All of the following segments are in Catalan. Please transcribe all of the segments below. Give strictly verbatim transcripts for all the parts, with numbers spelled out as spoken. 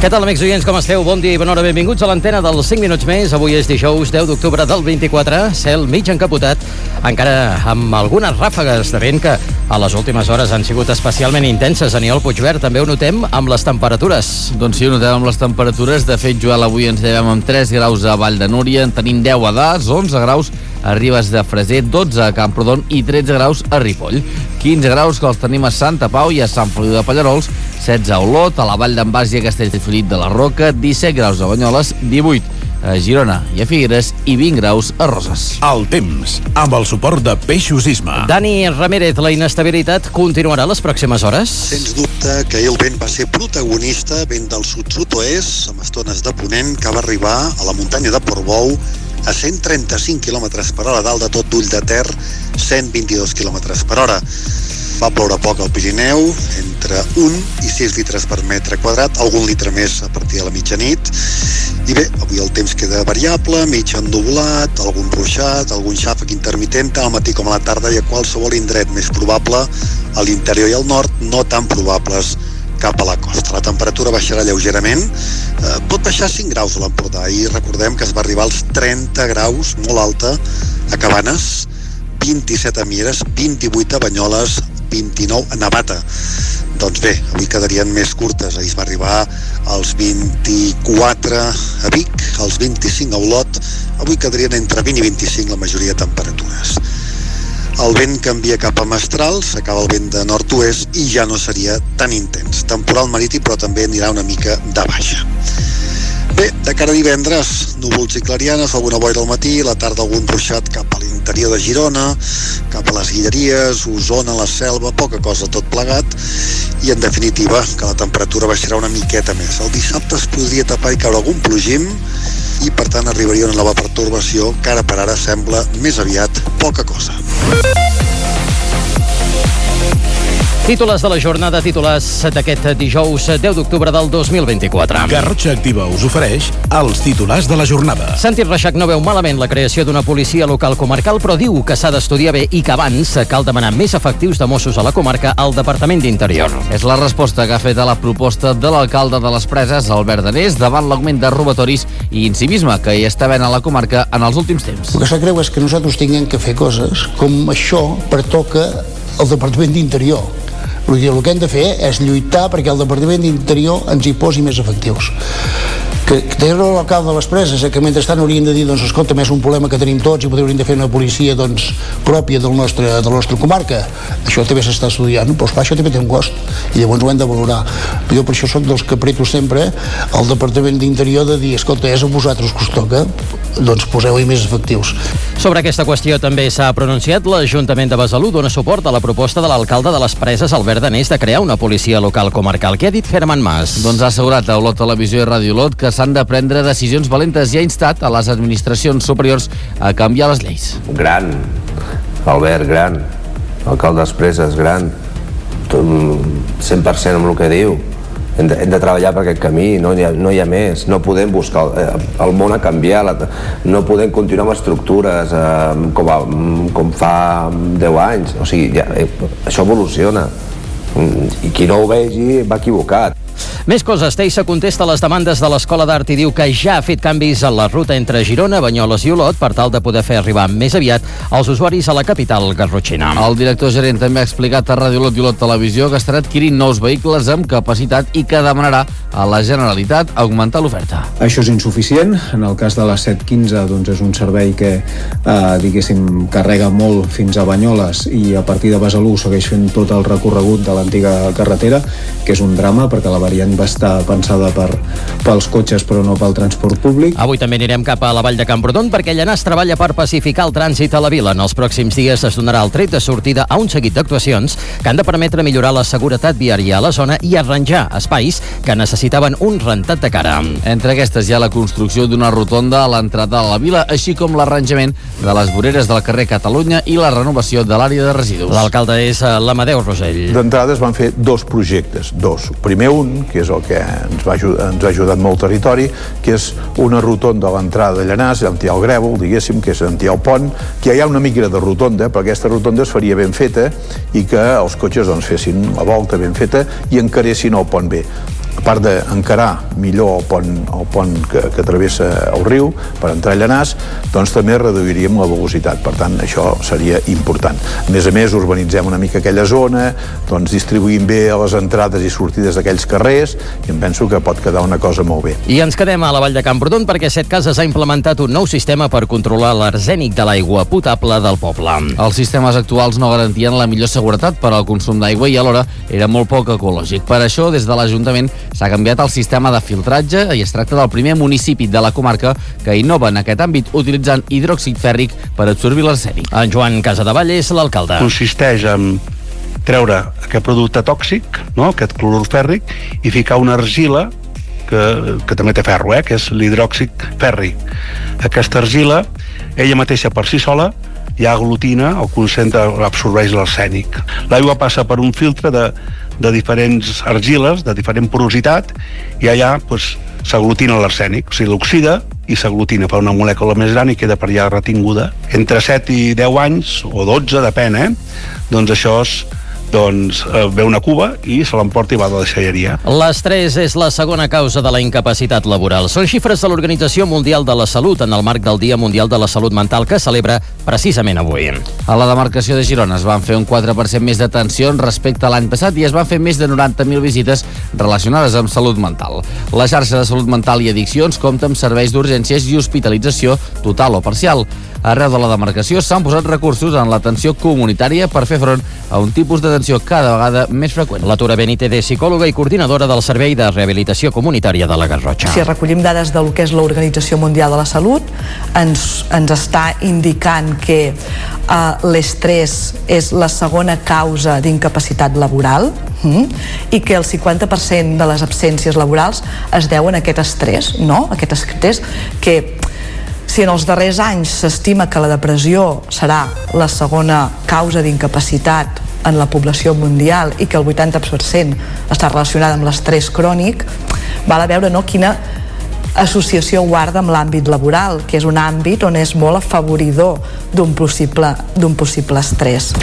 Què tal, amics oients, com esteu? Bon dia i bona hora, benvinguts a l'antena dels cinc minuts més. Avui és dijous, deu d'octubre del vint-i-quatre, cel mig encapotat, encara amb algunes ràfegues de vent que a les últimes hores han sigut especialment intenses. Aniol Puigvert, també ho notem amb les temperatures. Doncs sí, ho notem amb les temperatures. De fet, Joel, avui ens llevem amb tres graus a Vall de Núria, en tenim deu a Das, onze graus a Ribes de Freser, dotze a Camprodon i tretze graus a Ripoll. quinze graus que els tenim a Santa Pau i a Sant Feliu de Pallerols, setze a Olot, a la Vall d'en Bas i a Castellfollit de la Roca, disset graus a Banyoles, divuit a Girona i a Figueres i vint graus a Roses. El temps, amb el suport de Peixos Isma. Dani Ramírez, la inestabilitat continuarà les pròximes hores? Sens dubte que el vent va ser protagonista, vent del sud-sud-oest, amb estones de ponent, que va arribar a la muntanya de Portbou a cent trenta-cinc quilòmetres per hora, dalt de tot d'Ull de Ter, cent vint-i-dos quilòmetres per hora. Va ploure poc al Pirineu, entre un i sis litres per metre quadrat, algun litre més a partir de la mitjanit. I bé, avui el temps queda variable, mig ennublat, algun ruixat, algun xàfec intermitent, tant al matí com a la tarda, i a qualsevol indret més probable a l'interior i al nord, no tan probables cap a la costa. La temperatura baixarà lleugerament, eh, pot baixar cinc graus a l'Empordà, i recordem que es va arribar als trenta graus, molt alta, a Cabanes, vint-i-set a Mieres, vint-i-vuit a Banyoles, vint-i-nou a Navata. Doncs bé, avui quedarien més curtes. Ahir es va arribar als vint-i-quatre a Vic, als vint-i-cinc a Olot. Avui quedarien entre vint i vint-i-cinc la majoria de temperatures. El vent canvia cap a mestral, s'acaba el vent de nord-oest i ja no seria tan intens. Temporal marítim, però també anirà una mica de baixa. Bé, de cara a divendres, núvols i clarianes, alguna boira al matí, a la tarda algun ruixat cap a l'interior de Girona, cap a les Guilleries, Osona, la Selva, poca cosa tot plegat, i en definitiva que la temperatura baixarà una miqueta més. El dissabte es podria tapar i caure algun plogim, i per tant arribaria una nova pertorbació que ara per ara sembla més aviat poca cosa. Titulars de la jornada, titulars d'aquest dijous deu d'octubre del dos mil vint-i-quatre. Garrotxa Activa us ofereix els titulars de la jornada. Santi Reixac no veu malament la creació d'una policia local comarcal, però diu que s'ha d'estudiar bé i que abans cal demanar més efectius de Mossos a la comarca al Departament d'Interior. És la resposta que ha fet a la proposta de l'alcalde de les Preses, Albert Danés, davant l'augment de robatoris i incivisme que hi està havent a la comarca en els últims temps. El que s'ha creu és que nosaltres tinguem que fer coses com això pertoca al Departament d'Interior. El que hem de fer és lluitar perquè el Departament d'Interior ens hi posi més efectius. Que, que té raó l'alcalde de les Preses, eh, que mentrestant haurien de dir, doncs, escolta, és un problema que tenim tots i potser hauríem de fer una policia, doncs, pròpia del nostre, de la nostra comarca. Això també s'està estudiant, però esclar, això també té un cost i llavors ho hem de valorar. Jo per això soc dels que apreto sempre al Departament d'Interior de dir, escolta, és a vosaltres que us toca, doncs poseu-hi més efectius. Sobre aquesta qüestió també s'ha pronunciat. L'Ajuntament de Besalú dona suport a la proposta de l'alcalde de les Preses, Albert Danés, de crear una policia local comarcal. Què ha dit Herman Mas? Doncs ha assegurat a Olot Televisió i Ràdio Olot que s'han de prendre decisions valentes i ha instat a les administracions superiors a canviar les lleis. Gran, Albert, gran, alcalde de les Preses, gran, cent per cent amb el que diu. Hem de, hem de treballar per aquest camí, no hi ha, no hi ha més, no podem buscar el, el món a canviar, la, no podem continuar amb estructures eh, com, a, com fa deu anys, o sigui, ja, eh, això evoluciona i qui no ho vegi va equivocat. Més coses. Teissa contesta a les demandes de l'Escola d'Art i diu que ja ha fet canvis a la ruta entre Girona, Banyoles i Olot per tal de poder fer arribar més aviat els usuaris a la capital garrotxina. El director gerent també ha explicat a Ràdio Olot i Olot Televisió que estarà adquirint nous vehicles amb capacitat i que demanarà a la Generalitat augmentar l'oferta. Això és insuficient. En el cas de la set quinze, doncs és un servei que, eh, diguéssim, carrega molt fins a Banyoles i a partir de Besalú segueix fent tot el recorregut de l'antiga carretera, que és un drama perquè la variant va estar pensada per, pels cotxes però no pel transport públic. Avui també anirem cap a la Vall de Camprodon perquè allà es treballa per pacificar el trànsit a la vila. En els pròxims dies es donarà el tret de sortida a un seguit d'actuacions que han de permetre millorar la seguretat viària a la zona i arranjar espais que necessitaven un rentat de cara. Entre aquestes hi ha la construcció d'una rotonda a l'entrada de la vila, així com l'arranjament de les voreres del carrer Catalunya i la renovació de l'àrea de residus. L'alcalde és l'Amadeu Rosell. D'entrada es van fer dos projectes, dos. Primer un, que és el que ens va, ajudar, ens ha ajudat molt territori, que és una rotonda a l'entrada de Llanars, on hi ha el grèvol, diguéssim, que és on hi ha el pont, que hi ha una mica de rotonda, però aquesta rotonda es faria ben feta i que els cotxes doncs, fessin la volta ben feta i encaressin el pont bé. a part d'encarar millor el pont, el pont que, que travessa el riu per entrar a Llanars, doncs també reduiríem la velocitat. Per tant, això seria important. A més a més, urbanitzem una mica aquella zona, doncs distribuïm bé les entrades i sortides d'aquells carrers, i em penso que pot quedar una cosa molt bé. I ens quedem a la Vall de Camprodon perquè Setcases ha implementat un nou sistema per controlar l'arsènic de l'aigua potable del poble. Els sistemes actuals no garantien la millor seguretat per al consum d'aigua i alhora era molt poc ecològic. Per això, des de l'Ajuntament s'ha canviat el sistema de filtratge i es tracta del primer municipi de la comarca que innova en aquest àmbit utilitzant hidròxid fèrric per absorbir l'arsènic. En Joan Casadevall és l'alcalde. Consisteix en treure aquest producte tòxic, no? Aquest clorur fèrric, i ficar una argila que, que també té ferro, eh? Que és l'hidròxid fèrric. Aquesta argila, ella mateixa per si sola, ja aglutina o concentra, absorbeix l'arsènic. L'aigua passa per un filtre de, de diferents argiles, de diferent porositat, i allà pues, s'aglutina l'arsènic, o sigui, l'oxida i s'aglutina per una molècula més gran i queda per allà retinguda. Entre set i deu anys, o dotze, depèn, eh? Doncs això és doncs eh, ve una cuba i se l'emporta i va a la deixalleria. L'estrès és la segona causa de la incapacitat laboral. Són xifres de l'Organització Mundial de la Salut en el marc del Dia Mundial de la Salut Mental que celebra precisament avui. A la demarcació de Girona es van fer un quatre per cent més d'atencions respecte a l'any passat i es van fer més de noranta mil visites relacionades amb salut mental. La xarxa de salut mental i addiccions compta amb serveis d'urgències i hospitalització total o parcial. Arreu de la demarcació s'han posat recursos en l'atenció comunitària per fer front a un tipus d'atenció cada vegada més freqüent. La Tura Benítez és psicòloga i coordinadora del Servei de Rehabilitació Comunitària de la Garrotxa. Si recollim dades del que és l'Organització Mundial de la Salut, ens, ens està indicant que uh, l'estrès és la segona causa d'incapacitat laboral mm, i que el cinquanta per cent de les absències laborals es deuen a aquest estrès, no? Aquest estrès que si en els darrers anys s'estima que la depressió serà la segona causa d'incapacitat en la població mundial i que el vuitanta per cent està relacionada amb l'estrès crònic, val a veure no, quina associació guarda amb l'àmbit laboral, que és un àmbit on és molt afavoridor d'un possible, d'un possible estrès.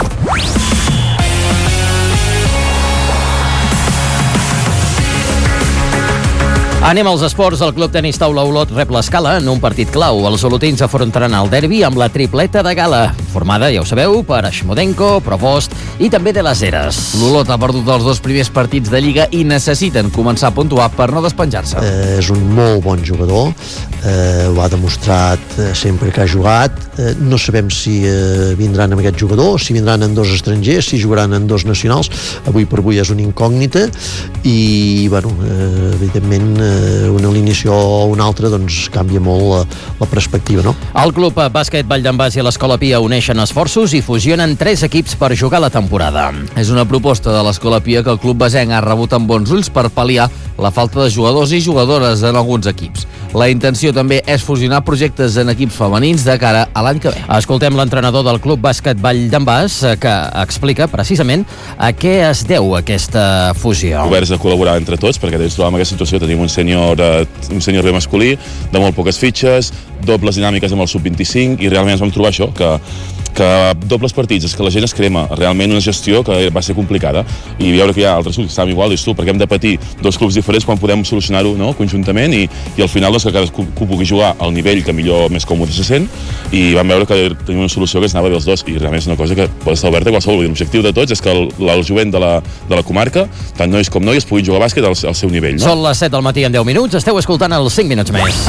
Anem als esports. El Club Tenis Taula Olot rep l'Escala en un partit clau. Els olotins afrontaran el derbi amb la tripleta de gala, formada, ja ho sabeu, per Ashmodenko, Provost i també de les Heres. L'Olot ha perdut els dos primers partits de Lliga i necessiten començar a puntuar per no despenjar-se. Eh, és un molt bon jugador, eh, ho ha demostrat sempre que ha jugat. Eh, no sabem si eh, vindran amb aquest jugador, si vindran en dos estrangers, si jugaran en dos nacionals. Avui per avui és una incògnita i, bueno, eh, evidentment, una alineació o una altra doncs canvia molt la, la perspectiva, no? El Club Bàsquet Vall d'en Bas i l'Escola Pia uneixen esforços i fusionen tres equips per jugar la temporada. És una proposta de l'Escola Pia que el Club Basenc ha rebut amb bons ulls per pal·liar la falta de jugadors i jugadores en alguns equips. La intenció també és fusionar projectes en equips femenins de cara a l'any que ve. Escoltem l'entrenador del Club Bàsquet Vall d'en Bas, que explica precisament a què es deu aquesta fusió. Oberts a col·laborar entre tots, perquè ens trobàvem en aquesta situació, tenim un sènior un sènior bé masculí, de molt poques fitxes, dobles dinàmiques amb el sub vint-i-cinc, i realment ens vam trobar això, que que dobles partits, és que la gent es crema, realment una gestió que va ser complicada, i veure que hi ha altres clubs que estàvem igual, dius tu, perquè hem de patir dos clubs diferents quan podem solucionar-ho, no?, conjuntament, i, i al final doncs, que cadascú pugui jugar al nivell que millor, més còmode se sent, i vam veure que tenim una solució que es anava bé els dos, i realment és una cosa que pot estar oberta a qualsevol. L'objectiu de tots és que el, el jovent de la, de la comarca, tant nois com noies, puguin jugar a bàsquet al, al seu nivell, no? Són les set del matí en deu minuts, esteu escoltant els cinc minuts més.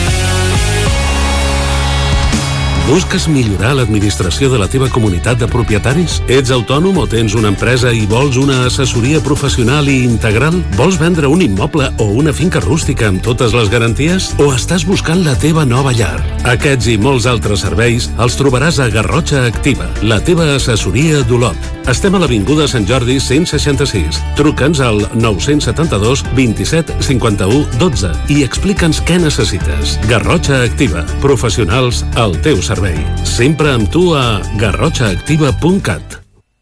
Busques millorar l'administració de la teva comunitat de propietaris? Ets autònom o tens una empresa i vols una assessoria professional i integral? Vols vendre un immoble o una finca rústica amb totes les garanties? O estàs buscant la teva nova llar? Aquests i molts altres serveis els trobaràs a Garrotxa Activa, la teva assessoria d'Olot. Estem a l'Avinguda Sant Jordi cent seixanta-sis. Truca'ns al nou setanta dos vint-i-set cinquanta-u dotze i explica'ns què necessites. Garrotxa Activa, professionals al teu servei. Sempre amb tu a garrotxa activa punt cat.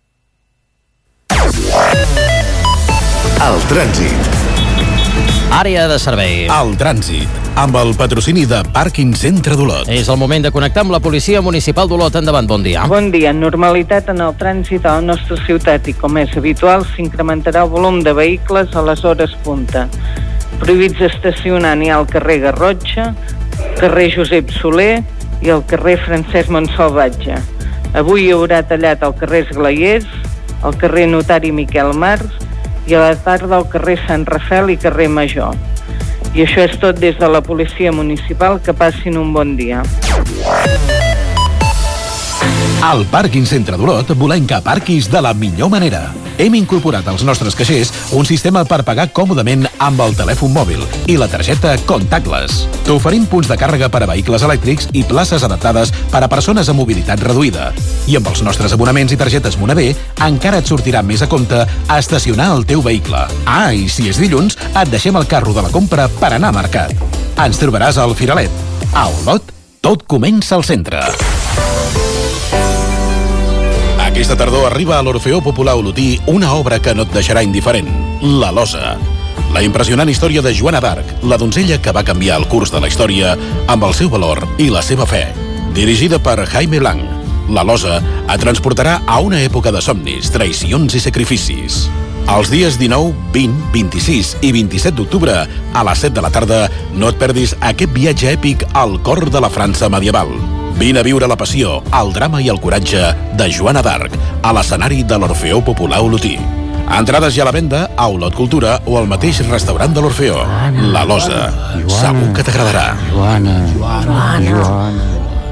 El trànsit. Àrea de servei. El trànsit, amb el patrocini de Pàrquing Centre d'Olot. És el moment de connectar amb la Policia Municipal d'Olot. Endavant, bon dia. Bon dia. Normalitat en el trànsit a la nostra ciutat i, com és habitual, s'incrementarà el volum de vehicles a les hores punta. Prohibits d'estacionar n'hi ha al carrer Garrotxa, carrer Josep Soler i al carrer Francesc Montsalvatge. Avui hi haurà tallat al carrer Esglaiers, al carrer Notari Miquel Mars i a la tarda al carrer Sant Rafel i carrer Major. I això és tot des de la Policia Municipal. Que passin un bon dia. Al Pàrquing Centre d'Olot volem que parquis de la millor manera. Hem incorporat als nostres caixers un sistema per pagar còmodament amb el telèfon mòbil i la targeta contactless. T'oferim punts de càrrega per a vehicles elèctrics i places adaptades per a persones amb mobilitat reduïda. I amb els nostres abonaments i targetes Monavé encara et sortirà més a compte a estacionar el teu vehicle. Ah, i si és dilluns, et deixem el carro de la compra per anar a mercat. Ens trobaràs al Firalet. A Olot, tot comença al centre. Aquesta tardor arriba a l'Orfeó Popular Olotí una obra que no et deixarà indiferent, La Losa. La impressionant història de Joana d'Arc, la donzella que va canviar el curs de la història amb el seu valor i la seva fe. Dirigida per Jaime Blanc, La Losa et transportarà a una època de somnis, traïcions i sacrificis. Els dies dinou, vint, vint-i-sis i vint-i-set d'octubre, a les set de la tarda, no et perdis aquest viatge èpic al cor de la França medieval. Vine a viure la passió, el drama i el coratge de Joana d'Arc a l'escenari de l'Orfeó Popular Olotí. Entrades ja a la venda a Olot Cultura o al mateix restaurant de l'Orfeó. La Losa. Segur que t'agradarà. Joana. Joana.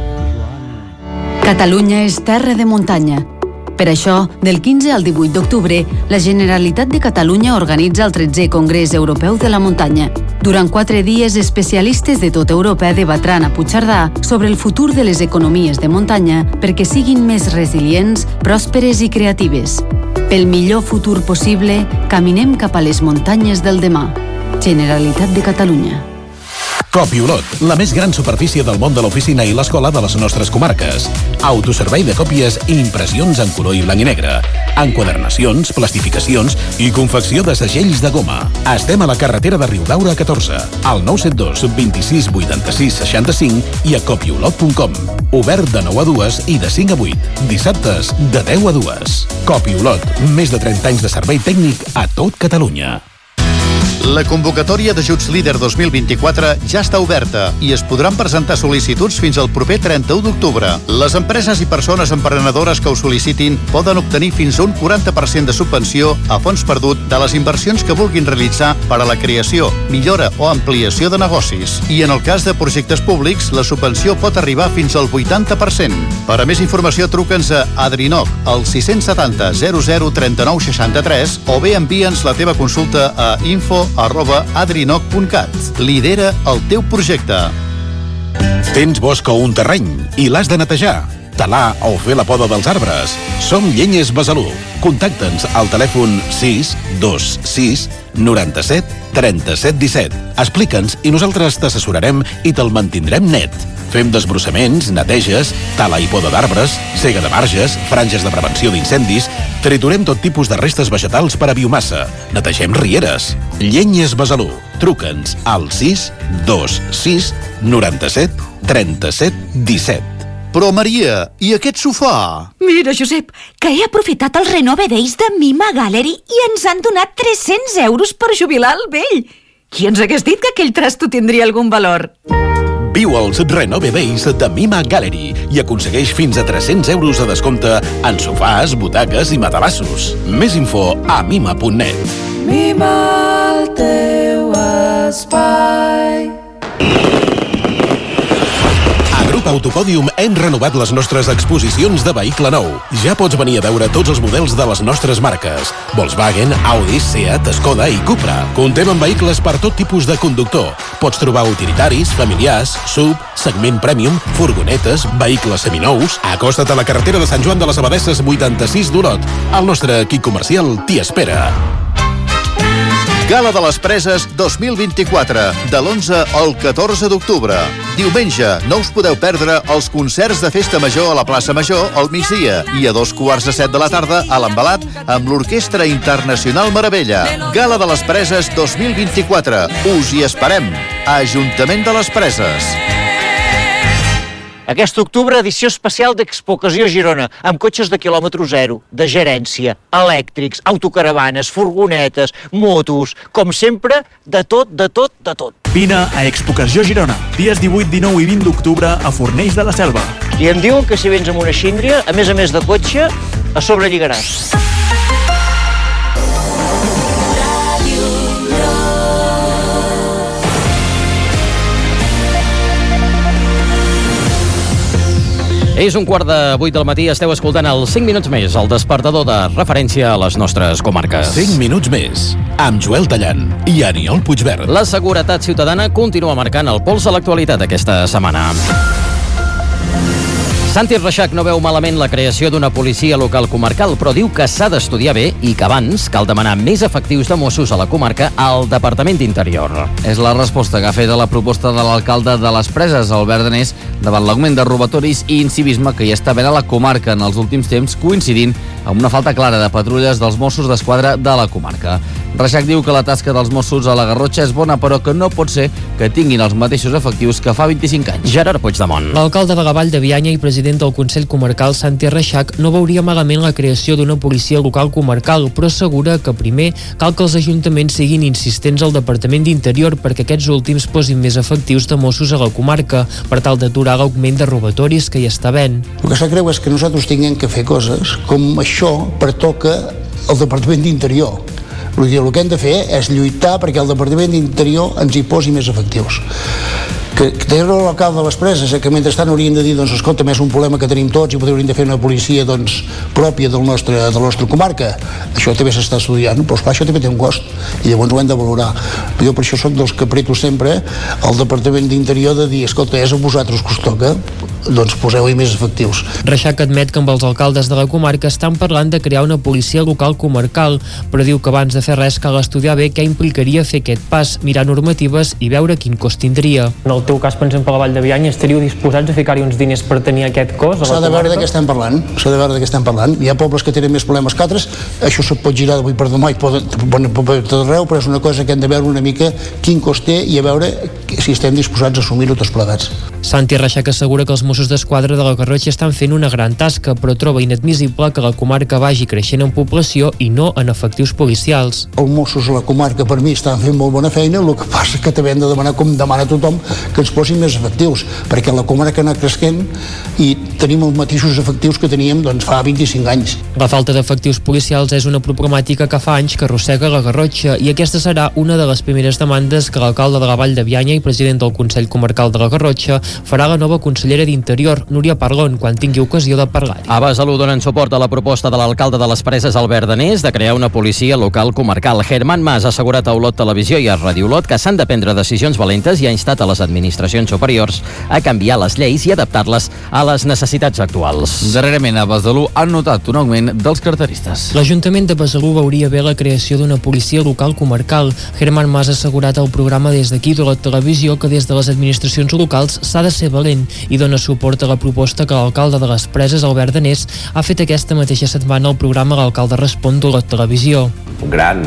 Catalunya és terra de muntanya. Per això, del quinze al divuit d'octubre, la Generalitat de Catalunya organitza el tretzè Congrés Europeu de la Muntanya. Durant quatre dies, especialistes de tota Europa debatran a Puigcerdà sobre el futur de les economies de muntanya perquè siguin més resilients, pròsperes i creatives. Pel millor futur possible, caminem cap a les muntanyes del demà. Generalitat de Catalunya. Copi Olot, la més gran superfície del món de l'oficina i l'escola de les nostres comarques. Autoservei de còpies i impressions en color i blanc i negre. Enquadernacions, plastificacions i confecció de segells de goma. Estem a la carretera de Riudaura catorze, al nou set dos, vint-i-sis, vuitanta-sis, seixanta-cinc i a copiolot punt com. Obert de nou a dues i de cinc a vuit. Dissabtes, de deu a dues. Copi Olot, més de trenta anys de servei tècnic a tot Catalunya. La convocatòria d'Ajuts Líder dos mil vint-i-quatre ja està oberta i es podran presentar sol·licituds fins al proper trenta-u d'octubre. Les empreses i persones emprenedores que ho sol·licitin poden obtenir fins a un quaranta per cent de subvenció a fons perdut de les inversions que vulguin realitzar per a la creació, millora o ampliació de negocis. I en el cas de projectes públics, la subvenció pot arribar fins al vuitanta per cent. Per a més informació, truca'ns a Adrinoc al sis setanta zero zero trenta-nou seixanta-tres o bé envia'ns la teva consulta a info arroba adrinoc punt cat. Lidera el teu projecte. Tens bosc o un terreny i l'has de netejar, talar o fer la poda dels arbres. Som Llenyes Besalú. Contacta'ns al telèfon sis dos sis noranta-set trenta-set disset. Explica'ns i nosaltres t'assessorarem i te'l mantindrem net. Fem desbrossaments, neteges, tala i poda d'arbres, sega de marges, franges de prevenció d'incendis, triturem tot tipus de restes vegetals per a biomassa, netegem rieres. Llenyes Besalú. Truca'ns al sis dos sis noranta-set trenta-set disset. Però, Maria, i aquest sofà? Mira, Josep, que he aprofitat el Renove Days de Mima Gallery i ens han donat tres-cents euros per jubilar el vell. Qui ens hagués dit que aquell trasto tindria algun valor? Viu els Renove Days de Mima Gallery i aconsegueix fins a tres-cents euros de descompte en sofàs, butaques i matalassos. Més info a mima punt net. Mima el teu espai. A Grup Autopòdium hem renovat les nostres exposicions de vehicle nou. Ja pots venir a veure tots els models de les nostres marques: Volkswagen, Audi, Seat, Skoda i Cupra. Contem amb vehicles per tot tipus de conductor. Pots trobar utilitaris, familiars, sub, segment premium, furgonetes, vehicles seminous. Acosta't a la carretera de Sant Joan de les Abadesses vuitanta-sis d'Olot. El nostre equip comercial t'hi espera. Gala de les Preses dos mil vint-i-quatre, de l'onze al catorze d'octubre. Diumenge no us podeu perdre els concerts de Festa Major a la Plaça Major al migdia i a dos quarts de set de la tarda a l'Embalat amb l'Orquestra Internacional Meravella. Gala de les Preses dos mil vint-i-quatre. Us hi esperem. Ajuntament de les Preses. Aquest octubre, edició especial d'Expo Ocasió Girona, amb cotxes de quilòmetre zero, de gerència, elèctrics, autocaravanes, furgonetes, motos, com sempre, de tot, de tot, de tot. Vine a Expo Ocasió Girona, dies divuit, dinou i vint d'octubre a Fornells de la Selva. I em diuen que si vens amb una síndria, a més a més de cotxe, a sobre lligaràs. És un quart de vuit del matí, esteu escoltant el cinc minuts més, el despertador de referència a les nostres comarques. cinc minuts més, amb Joel Tallant i Aniol Puigverd. La seguretat ciutadana continua marcant el pols a l'actualitat aquesta setmana. Santi Reixac no veu malament la creació d'una policia local comarcal, però diu que s'ha d'estudiar bé i que abans cal demanar més efectius de Mossos a la comarca al Departament d'Interior. És la resposta que ha fet a la proposta de l'alcalde de les Preses, Albert Danés, davant l'augment de robatoris i incivisme que hi està havent a la comarca en els últims temps, coincidint amb una falta clara de patrulles dels Mossos d'Esquadra de la comarca. Reixac diu que la tasca dels Mossos a la Garrotxa és bona, però que no pot ser que tinguin els mateixos efectius que fa vint-i-cinc anys. Gerard Puigdemont. L'alcalde de la Vall de Bianya i president del Consell Comarcal, Santi Reixac, no veuria malament la creació d'una policia local comarcal, però assegura que primer cal que els ajuntaments siguin insistents al Departament d'Interior perquè aquests últims posin més efectius de Mossos a la comarca, per tal d'aturar l'augment de robatoris que hi està havent. El que sap greu és que nosaltres tinguem que fer coses com això pertoca al Departament d'Interior. Vull dir, el que hem de fer és lluitar perquè el Departament d'Interior ens hi posi més efectius. Que, que té raó l'alcalde de les Preses, eh, que mentrestant haurien de dir, doncs, escolta, és un problema que tenim tots i podríem de fer una policia, doncs, pròpia del nostre, de la nostra comarca. Això també s'està estudiant, però esclar, això també té un cost i llavors ho hem de valorar. Jo per això soc dels que apreto sempre al Departament d'Interior de dir, escolta, és a vosaltres que us toca, doncs poseu-hi més efectius. Reixac admet que amb els alcaldes de la comarca estan parlant de crear una policia local comarcal, però diu que abans de fer res cal estudiar bé què implicaria fer aquest pas, mirar normatives i veure quin cost tindria. En el teu cas, per exemple, a la Vall de Bianya, estaríeu disposats a ficar-hi uns diners per tenir aquest cost? S'ha de veure de què estem parlant, s'ha de veure de què estem parlant. Hi ha pobles que tenen més problemes que altres, això se pot girar d'avui per demà i pot, pot, pot, tot arreu, però és una cosa que hem de veure una mica quin cost té i a veure si estem disposats a assumir-ho tots plegats. Santi Reixac assegura que els Mossos d'Esquadra de la Garrotxa estan fent una gran tasca, però troba inadmissible que la comarca vagi creixent en població i no en efectius policials. Els Mossos a la comarca, per mi, estan fent molt bona feina, el que passa és que també hem de demanar, com demana tothom, que ens posin més efectius, perquè la comarca anar creixent i tenim els mateixos efectius que teníem doncs, fa vint-i-cinc anys. La falta d'efectius policials és una problemàtica que fa anys que arrossega la Garrotxa i aquesta serà una de les primeres demandes que l'alcalde de la Vall de Bianya i president del Consell Comarcal de la Garrotxa farà la nova consellera d'Interior, Núria Parlon, quan tingui ocasió de parlar-hi. A Besalú donen suport a la proposta de l'alcalde de les Preses, Albert Danés, de crear una policia local comarcal. Germán Mas ha assegurat a Olot Televisió i a Radio Olot que s'han de prendre decisions valentes i ha instat a les administracions superiors a canviar les lleis i adaptar-les a les necessitats actuals. Darrerament a Besalú han notat un augment dels carteristes. L'Ajuntament de Besalú veuria bé la creació d'una policia local comarcal. Germán Mas ha assegurat al programa des d'aquí de la televisió que des de les administracions locals s'ha de ser valent i dona suport a la proposta que l'alcalde de les Preses, Albert Danés, ha fet aquesta mateixa setmana al programa L'Alcalde Respon de la televisió. Gran,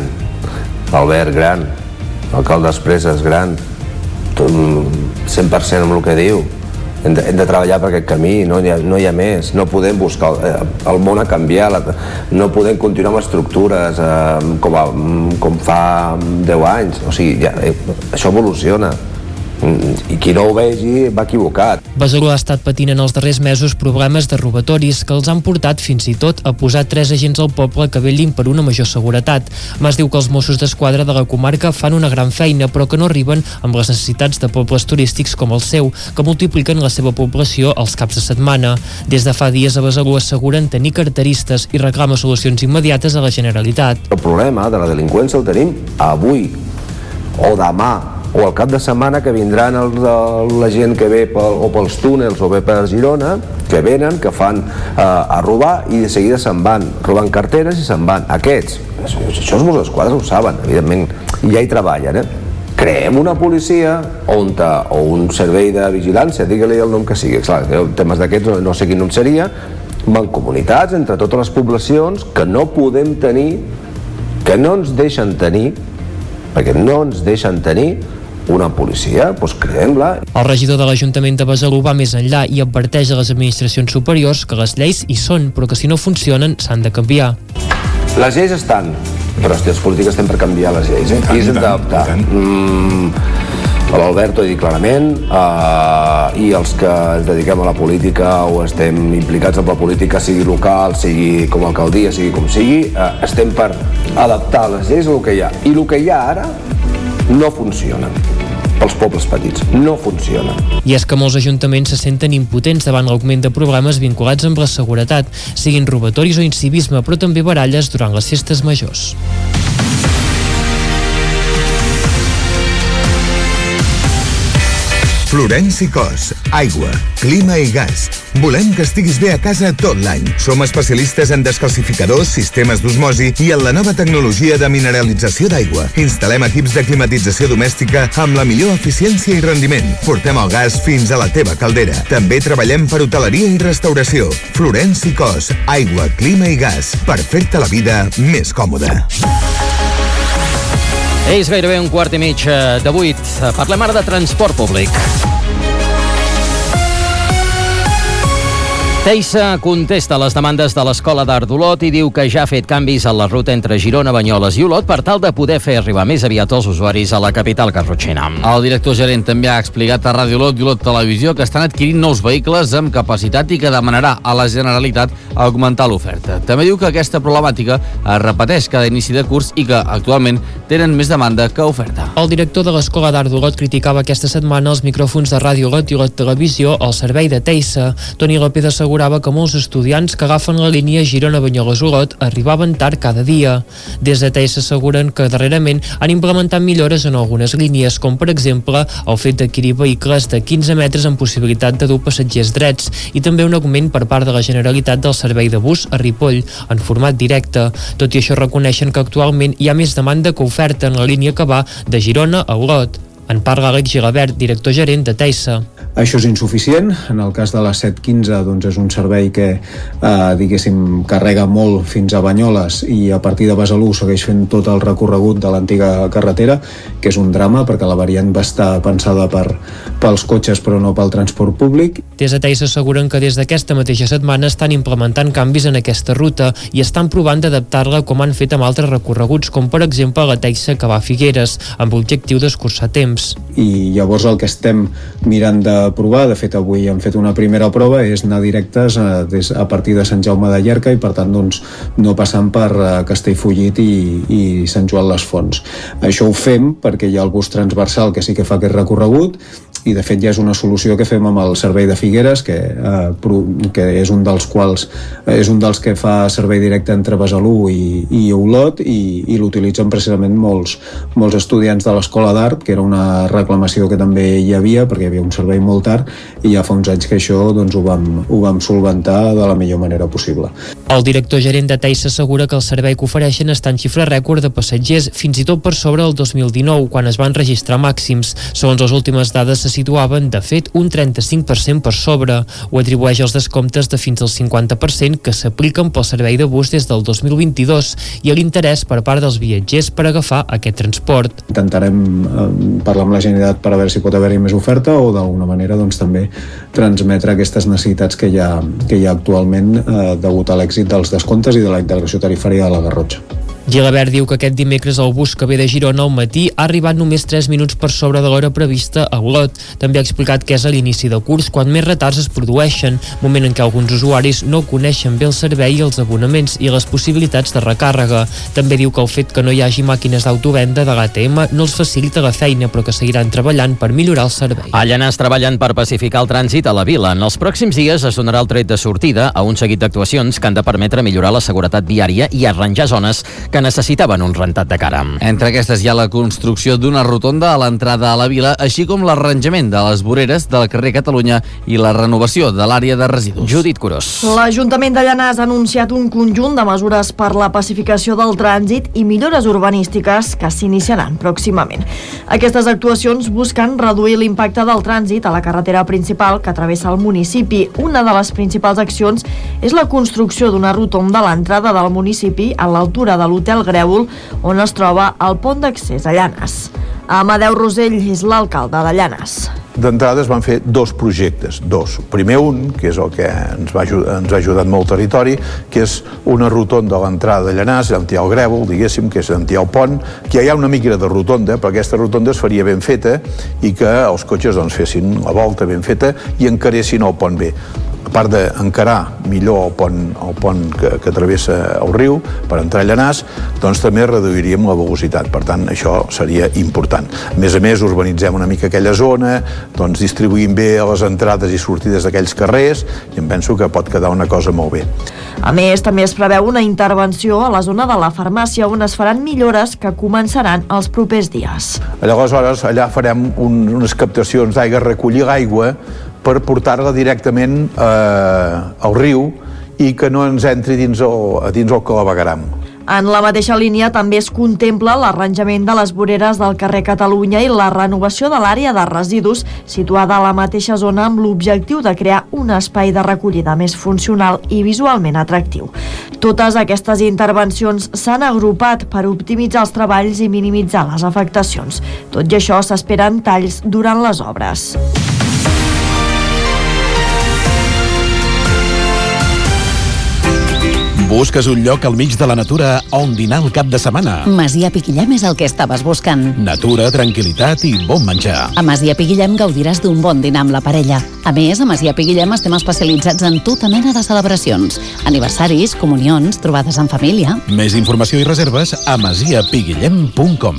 Albert, gran, l'alcalde de les Preses, gran, cent per cent amb el que diu. Hem de, hem de treballar per aquest camí, no hi ha, no hi ha més, no podem buscar, el, el món ha canviat, la, no podem continuar amb estructures eh, com, a, com fa deu anys, o sigui, ja, eh, això evoluciona. I qui no ho vegi va equivocat. Besalú ha estat patint en els darrers mesos problemes de robatoris que els han portat fins i tot a posar tres agents al poble que vetllin per una major seguretat. Mas diu que els Mossos d'Esquadra de la comarca fan una gran feina però que no arriben amb les necessitats de pobles turístics com el seu, que multipliquen la seva població els caps de setmana. Des de fa dies a Besalú asseguren tenir carteristes i reclama solucions immediates a la Generalitat. El problema de la delinqüència el tenim avui o demà o al cap de setmana que vindran el, la gent que ve pel, o pels túnels o ve per Girona, que venen, que fan eh, a robar i de seguida se'n van, roben carteres i se'n van. Aquests, això, això els Mossos d'Esquadra ho saben, evidentment, i ja hi treballen, eh? Creem una policia on ta, o un servei de vigilància, digue-li el nom que sigui, clar, temes d'aquests no, no sé quin nom seria, mancomunitats entre totes les poblacions que no podem tenir, que no ens deixen tenir, perquè no ens deixen tenir una policia, doncs creem-la. El regidor de l'Ajuntament de Besalú va més enllà i adverteix a les administracions superiors que les lleis hi són, però que si no funcionen s'han de canviar. Les lleis estan, però els polítics estem per canviar les lleis, eh? I s'han d'adaptar. L'Albert ho ha dit clarament, eh, i els que ens dediquem a la política o estem implicats en la política, sigui local, sigui com a alcaldia, sigui com sigui, eh, estem per adaptar les lleis a el que hi ha. I el que hi ha ara no funciona. Pels pobles petits, no funciona. I és que molts ajuntaments se senten impotents davant l'augment de problemes vinculats amb la seguretat, siguin robatoris o incivisme, però també baralles durant les festes majors. Florenci Cos, aigua, clima i gas. Volem que estiguis bé a casa tot l'any. Som especialistes en descalcificadors, sistemes d'osmosi i en la nova tecnologia de mineralització d'aigua. Instal·lem equips de climatització domèstica amb la millor eficiència i rendiment. Portem el gas fins a la teva caldera. També treballem per hoteleria i restauració. Florenci Cos, aigua, clima i gas. Per fer-te la vida més còmoda. És gairebé un quart i mig de vuit. Parlem ara de transport públic. Teisa contesta les demandes de l'Escola d'Art d'Olot i diu que ja ha fet canvis a la ruta entre Girona, Banyoles i Olot per tal de poder fer arribar més aviat els usuaris a la capital garrotxina. El director gerent també ha explicat a Ràdio Olot i Olot Televisió que estan adquirint nous vehicles amb capacitat i que demanarà a la Generalitat augmentar l'oferta. També diu que aquesta problemàtica es repeteix cada inici de curs i que actualment tenen més demanda que oferta. El director de l'Escola d'Art d'Olot criticava aquesta setmana els micròfons de Ràdio Olot i Olot Televisió al servei de Teisa. Toni López assegurava que molts estudiants que agafen la línia Girona-Banyoles-Olot arribaven tard cada dia. Des de Teisa asseguren que darrerament han implementat millores en algunes línies, com per exemple el fet d'adquirir vehicles de quinze metres amb possibilitat de dur passatgers drets i també un augment per part de la Generalitat del servei de bus a Ripoll, en format directe. Tot i això reconeixen que actualment hi ha més demanda que oferta en la línia que va de Girona a Olot. En parla Àlex Gilabert, director gerent de Teisa. Això és insuficient. En el cas de la set quinze doncs és un servei que eh, diguéssim carrega molt fins a Banyoles i a partir de Besalú segueix fent tot el recorregut de l'antiga carretera, que és un drama perquè la variant va estar pensada per, pels cotxes però no pel transport públic. Des de Teisa asseguren que des d'aquesta mateixa setmana estan implementant canvis en aquesta ruta i estan provant d'adaptar-la com han fet amb altres recorreguts, com per exemple la Teisa que va a Figueres, amb l'objectiu d'escurçar temps. I llavors el que estem mirant de provar, de fet avui hem fet una primera prova, és anar directes a, des, a partir de Sant Jaume de Llierca i per tant doncs, no passant per uh, Castellfollit i, i Sant Joan les Fonts. Això ho fem perquè hi ha el bus transversal que sí que fa aquest recorregut i de fet ja és una solució que fem amb el servei de Figueres que, eh, que és un dels quals és un dels que fa servei directe entre Besalú i, i Olot i, i l'utilitzen precisament molts, molts estudiants de l'Escola d'Art, que era una reclamació que també hi havia perquè hi havia un servei molt tard i ja fa uns anys que això doncs, ho, vam, ho vam solventar de la millor manera possible. El director gerent de Teisa assegura que el servei que ofereixen està en xifra rècord de passatgers, fins i tot per sobre del dos mil dinou, quan es van registrar màxims. Segons les últimes dades se situaven, de fet, un trenta-cinc per cent per sobre. Ho atribueix als descomptes de fins al cinquanta per cent que s'apliquen pel servei de bus des del dos mil vint-i-dos i a l'interès per part dels viatgers per agafar aquest transport. Intentarem eh, parlar amb la Generalitat per a veure si pot haver-hi més oferta o d'alguna manera doncs, també transmetre aquestes necessitats que hi ha, que hi ha actualment eh, degut a l'èxit dels descomptes i de la integració tarifària de la Garrotxa. Gilabert diu que aquest dimecres el bus que ve de Girona al matí ha arribat només tres minuts per sobre de l'hora prevista a Olot. També ha explicat que és a l'inici de curs quan més retards es produeixen, moment en què alguns usuaris no coneixen bé el servei i els abonaments i les possibilitats de recàrrega. També diu que el fet que no hi hagi màquines d'autovenda de l'A T M no els facilita la feina, però que seguiran treballant per millorar el servei. A Llanars treballen per pacificar el trànsit a la vila. En els pròxims dies es donarà el tret de sortida a un seguit d'actuacions que han de permetre millorar la seguretat viària i arranjar zones que necessitaven un rentat de cara. Entre aquestes hi ha la construcció d'una rotonda a l'entrada a la vila, així com l'arranjament de les voreres del carrer Catalunya i la renovació de l'àrea de residus. Judit Curós. L'Ajuntament de Llanars ha anunciat un conjunt de mesures per la pacificació del trànsit i millores urbanístiques que s'iniciaran pròximament. Aquestes actuacions busquen reduir l'impacte del trànsit a la carretera principal que travessa el municipi. Una de les principals accions és la construcció d'una rotonda a l'entrada del municipi a l'altura de l'Hotel l'Hotel Grèvol, on es troba el pont d'accés a Llanes. Amadeu Rosell és l'alcalde de Llanes. D'entrada es van fer dos projectes, dos. Primer un, que és el que ens, va ajudar, ens ha ajudat molt territori, que és una rotonda a l'entrada de Llanars, d'Antià al Grèvol, diguéssim, que és d'Antià al Pont, que hi ha una mica de rotonda, però aquesta rotonda es faria ben feta i que els cotxes doncs, fessin la volta ben feta i encaressin el pont bé. A part d'encarar millor el pont, el pont que, que travessa el riu per entrar a Llanars, doncs també reduiríem la velocitat. Per tant, això seria important. A més a més, urbanitzem una mica aquella zona, doncs distribuïm bé les entrades i sortides d'aquells carrers i em penso que pot quedar una cosa molt bé. A més, també es preveu una intervenció a la zona de la farmàcia on es faran millores que començaran els propers dies. Aleshores, allà farem un, unes captacions d'aigua, recollir l'aigua per portar-la directament eh, al riu i que no ens entri dins el, dins el clavegueram. En la mateixa línia també es contempla l'arranjament de les voreres del carrer Catalunya i la renovació de l'àrea de residus situada a la mateixa zona amb l'objectiu de crear un espai de recollida més funcional i visualment atractiu. Totes aquestes intervencions s'han agrupat per optimitzar els treballs i minimitzar les afectacions. Tot i això, s'esperen talls durant les obres. Busques un lloc al mig de la natura on dinar el cap de setmana? Masia Piquillem és el que estaves buscant. Natura, tranquil·litat i bon menjar. A Masia Piquillem gaudiràs d'un bon dinar amb la parella. A més, a Masia Piquillem estem especialitzats en tota mena de celebracions. Aniversaris, comunions, trobades en família. Més informació i reserves a masia piguillem punt com.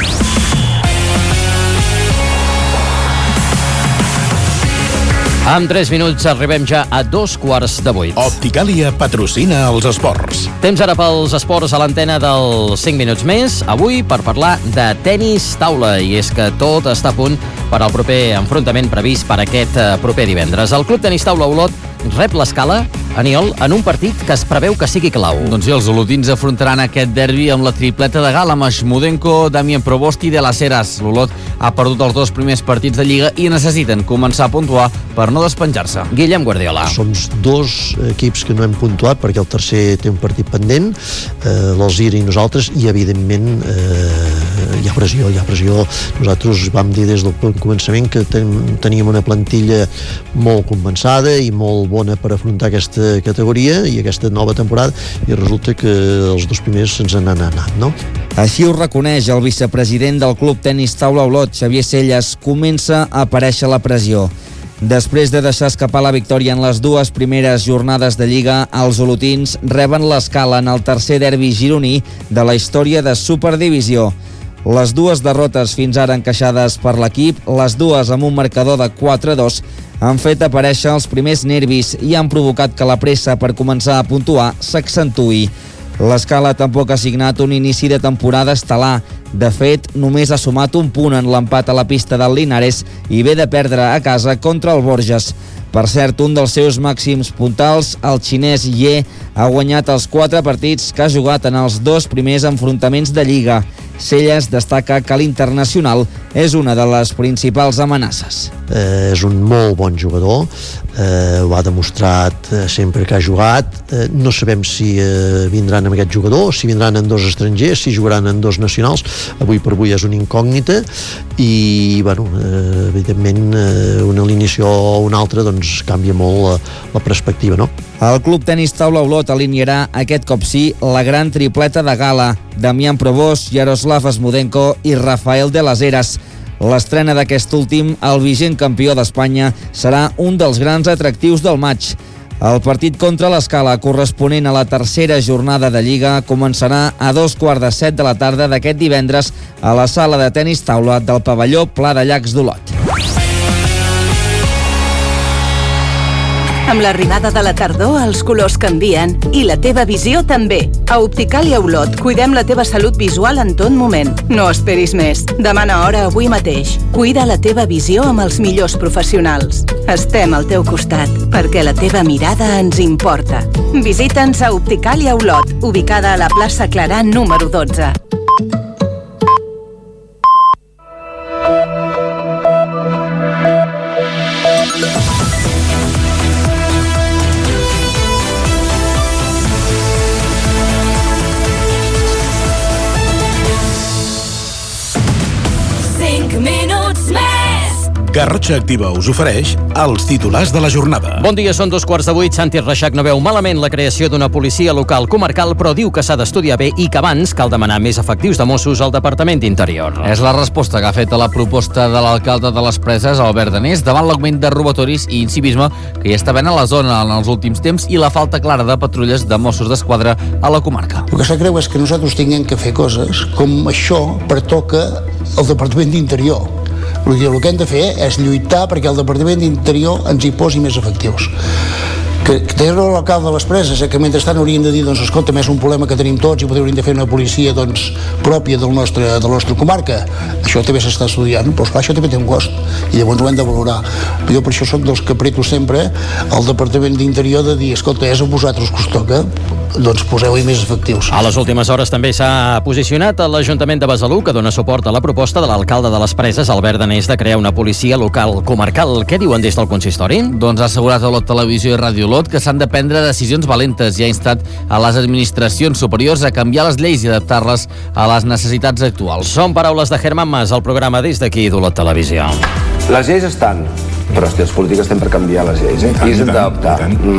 En tres minuts arribem ja a dos quarts de vuit. Opticàlia patrocina els esports. Temps ara pels esports a l'antena dels cinc minuts més. Avui per parlar de tenis taula. I és que tot està a punt per al proper enfrontament previst per aquest proper divendres. El Club Tenis Taula Olot rep l'Escala, Aniol, en un partit que es preveu que sigui clau. Doncs sí, els olotins afrontaran aquest derbi amb la tripleta de gala, Schmudenko, Damien Provost i De Las Heras. L'Olot ha perdut els dos primers partits de Lliga i necessiten començar a puntuar per no despenjar-se. Guillem Guardiola. Som dos equips que no hem puntuat perquè el tercer té un partit pendent, eh, l'Alzira i nosaltres, i evidentment eh, hi ha pressió, hi ha pressió. Nosaltres vam dir des del començament que ten, teníem una plantilla molt compensada i molt bona per afrontar aquesta categoria i aquesta nova temporada, i resulta que els dos primers se'ns han anat, no? Així ho reconeix el vicepresident del Club Tenis Taula Olot, Xavier Celles. Comença a aparèixer la pressió. Després de deixar escapar la victòria en les dues primeres jornades de Lliga, els olotins reben l'Escala en el tercer derbi gironí de la història de Superdivisió. Les dues derrotes fins ara encaixades per l'equip, les dues amb un marcador de quatre a dos, han fet aparèixer els primers nervis i han provocat que la pressa per començar a puntuar s'accentuï. L'Escala tampoc ha signat un inici de temporada estel·lar. De fet, només ha sumat un punt en l'empat a la pista del Linares i ve de perdre a casa contra el Borges. Per cert, un dels seus màxims puntals, el xinès Ye, ha guanyat els quatre partits que ha jugat en els dos primers enfrontaments de Lliga. Celles destaca que l'internacional és una de les principals amenaces. Eh, és un molt bon jugador, eh, ho ha demostrat eh, sempre que ha jugat. Eh, no sabem si eh, vindran amb aquest jugador, si vindran en dos estrangers, si jugaran en dos nacionals. Avui per avui és una incògnita i, bueno, eh, evidentment, eh, una alineació o una altra doncs canvia molt la, la perspectiva, no? El Club Tenis Taula Olot alinearà aquest cop sí la gran tripleta de gala: Damián Provost, Yaroslav Schmudenko i Rafael De Las Heras. L'estrena d'aquest últim, el vigent campió d'Espanya, serà un dels grans atractius del maig. El partit contra l'Escala, corresponent a la tercera jornada de Lliga, començarà a dos quarts de set de la tarda d'aquest divendres a la sala de tenis taula del pavelló Pla de Llacs d'Olot. Amb l'arribada de la tardor, els colors canvien i la teva visió també. A Opticàlia Olot cuidem la teva salut visual en tot moment. No esperis més. Demana hora avui mateix. Cuida la teva visió amb els millors professionals. Estem al teu costat, perquè la teva mirada ens importa. Visita'ns a Opticàlia Olot, ubicada a la plaça Clarà número dotze. Garrotxa Activa us ofereix els titulars de la jornada. Bon dia, són dos quarts de vuit. Santi Reixac no veu malament la creació d'una policia local comarcal, però diu que s'ha d'estudiar bé i que abans cal demanar més efectius de Mossos al Departament d'Interior. És la resposta que ha fet a la proposta de l'alcalde de les Preses, Albert Danés, davant l'augment de robatoris i incivisme que hi està havent a la zona en els últims temps i la falta clara de patrulles de Mossos d'Esquadra a la comarca. El que s'ha creu és que nosaltres tinguem que fer coses com això pertoca al Departament d'Interior. El que hem de fer és lluitar perquè el Departament d'Interior ens hi posi més efectius. Que, que té raó l'alcalde de les Preses, eh, que mentrestant hauríem de dir, doncs, escolta, és un problema que tenim tots i potser hauríem de fer una policia, doncs, pròpia del nostre, de la nostra comarca. Això també s'està estudiant, però esclar, això també té un cost i llavors ho hem de valorar. Però jo per això soc dels que apreto sempre al Departament d'Interior de dir, escolta, és a vosaltres que us toca, doncs poseu-hi més efectius. A les últimes hores també s'ha posicionat a l'Ajuntament de Besalú, que dona suport a la proposta de l'alcalde de les Preses, Albert Danés, de crear una policia local comarcal. Què diuen des del consistori? Doncs ha assegurat a Olot Televisió i Ràdio Olot que s'han de prendre decisions valentes i ha instat a les administracions superiors a canviar les lleis i adaptar-les a les necessitats actuals. Són paraules de Germán Mas, al programa Des d'aquí d'Olot Televisió. Les lleis estan, però els els polítics estem per canviar les lleis, eh? I s'han d'adaptar.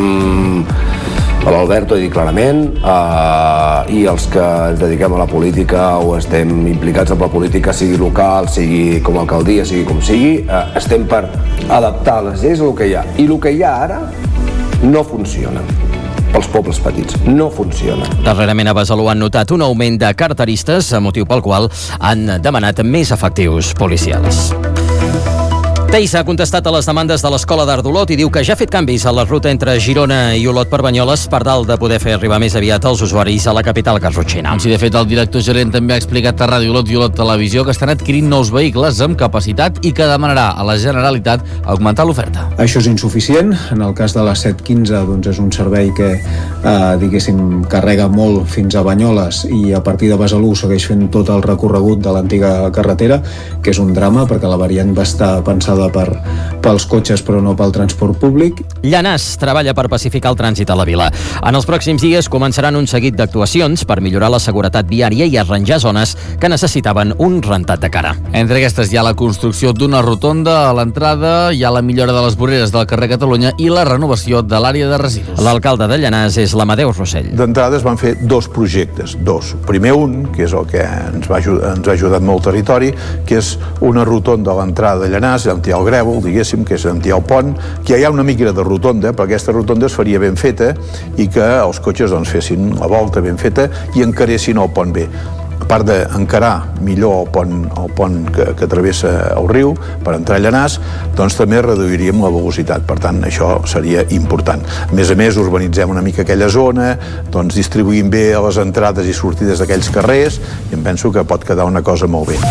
L'Albert ho ha dit clarament, eh, i els que ens dediquem a la política o estem implicats en la política, sigui local, sigui com a alcaldia, sigui com sigui, eh, estem per adaptar les lleis al que hi ha. I el que hi ha ara no funciona. Pels pobles petits. No funciona. Darrerament a Besalú han notat un augment de carteristes, motiu pel qual han demanat més efectius policials. Teisa ha contestat a les demandes de l'Escola d'Art d'Olot i diu que ja ha fet canvis a la ruta entre Girona i Olot per Banyoles per dalt de poder fer arribar més aviat els usuaris a la capital garrotxina. Sí, de fet, el director gerent també ha explicat a Ràdio Olot i Olot Televisió que estan adquirint nous vehicles amb capacitat i que demanarà a la Generalitat augmentar l'oferta. Això és insuficient. En el cas de la set quinze, doncs és un servei que, eh, diguéssim, carrega molt fins a Banyoles i a partir de Besalú segueix fent tot el recorregut de l'antiga carretera, que és un drama perquè la variant va estar pensada Per, pels cotxes però no pel transport públic. Llanàs treballa per pacificar el trànsit a la vila. En els pròxims dies començaran un seguit d'actuacions per millorar la seguretat viària i arranjar zones que necessitaven un rentat de cara. Entre aquestes hi ha la construcció d'una rotonda a l'entrada, hi ha la millora de les voreres del carrer Catalunya i la renovació de l'àrea de residus. L'alcalde de Llanàs és l'Amadeu Rossell. D'entrada es van fer dos projectes, dos. Primer un, que és el que ens, va ajudar, ens ha ajudat molt el territori, que és una rotonda a l'entrada de Llanàs, amb el grèvol, diguéssim, que és antiar el pont, que hi ha una mica de rotonda, però aquesta rotonda es faria ben feta i que els cotxes doncs, fessin la volta ben feta i encaressin el pont bé. A part d'encarar millor el pont, el pont que, que travessa el riu per entrar a Llanàs, doncs també reduiríem la velocitat. Per tant, això seria important. A més a més, urbanitzem una mica aquella zona, doncs distribuïm bé a les entrades i sortides d'aquells carrers i em penso que pot quedar una cosa molt bé.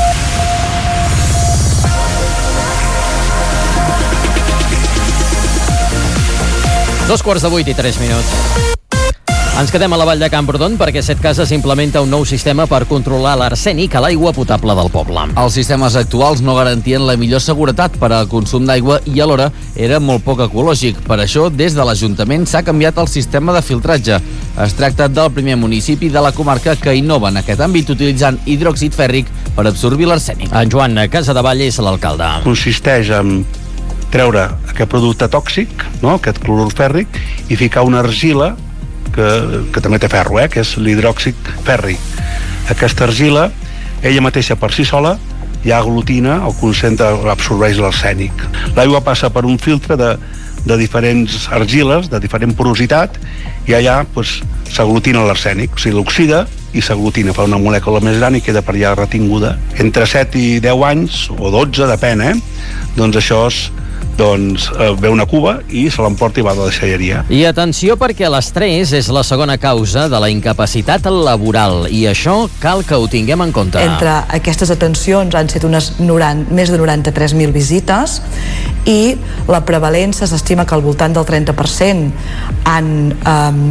Dos quarts de vuit i tres minuts. Ens quedem a la vall de Camprodon perquè Setcases implementa un nou sistema per controlar l'arsènic a l'aigua potable del poble. Els sistemes actuals no garantien la millor seguretat per al consum d'aigua i alhora era molt poc ecològic. Per això, des de l'Ajuntament s'ha canviat el sistema de filtratge. Es tracta del primer municipi de la comarca que innova en aquest àmbit utilitzant hidròxid fèrric per absorbir l'arsènic. En Joan Casadevall és l'alcalde. Consisteix en treure aquest producte tòxic, no? Aquest clorur fèrric, i ficar una argila que, que també té ferro, eh? Que és l'hidròxid fèrric. Aquesta argila, ella mateixa per si sola, ja aglutina o concentra, absorbeix l'arsènic. L'aigua passa per un filtre de, de diferents argiles, de diferent porositat, i allà pues, s'aglutina l'arsènic, o sigui, l'oxida i s'aglutina, fa una molècula més gran i queda per allà retinguda. Entre set i deu anys, o dotze, depèn, eh? Doncs això és doncs eh, ve una cuba i se l'emporta i va a la deixalleria. I atenció perquè l'estrès és la segona causa de la incapacitat laboral i això cal que ho tinguem en compte. Entre aquestes atencions han set unes noranta, més de noranta-tres mil visites i la prevalença s'estima que al voltant del trenta per cent han eh,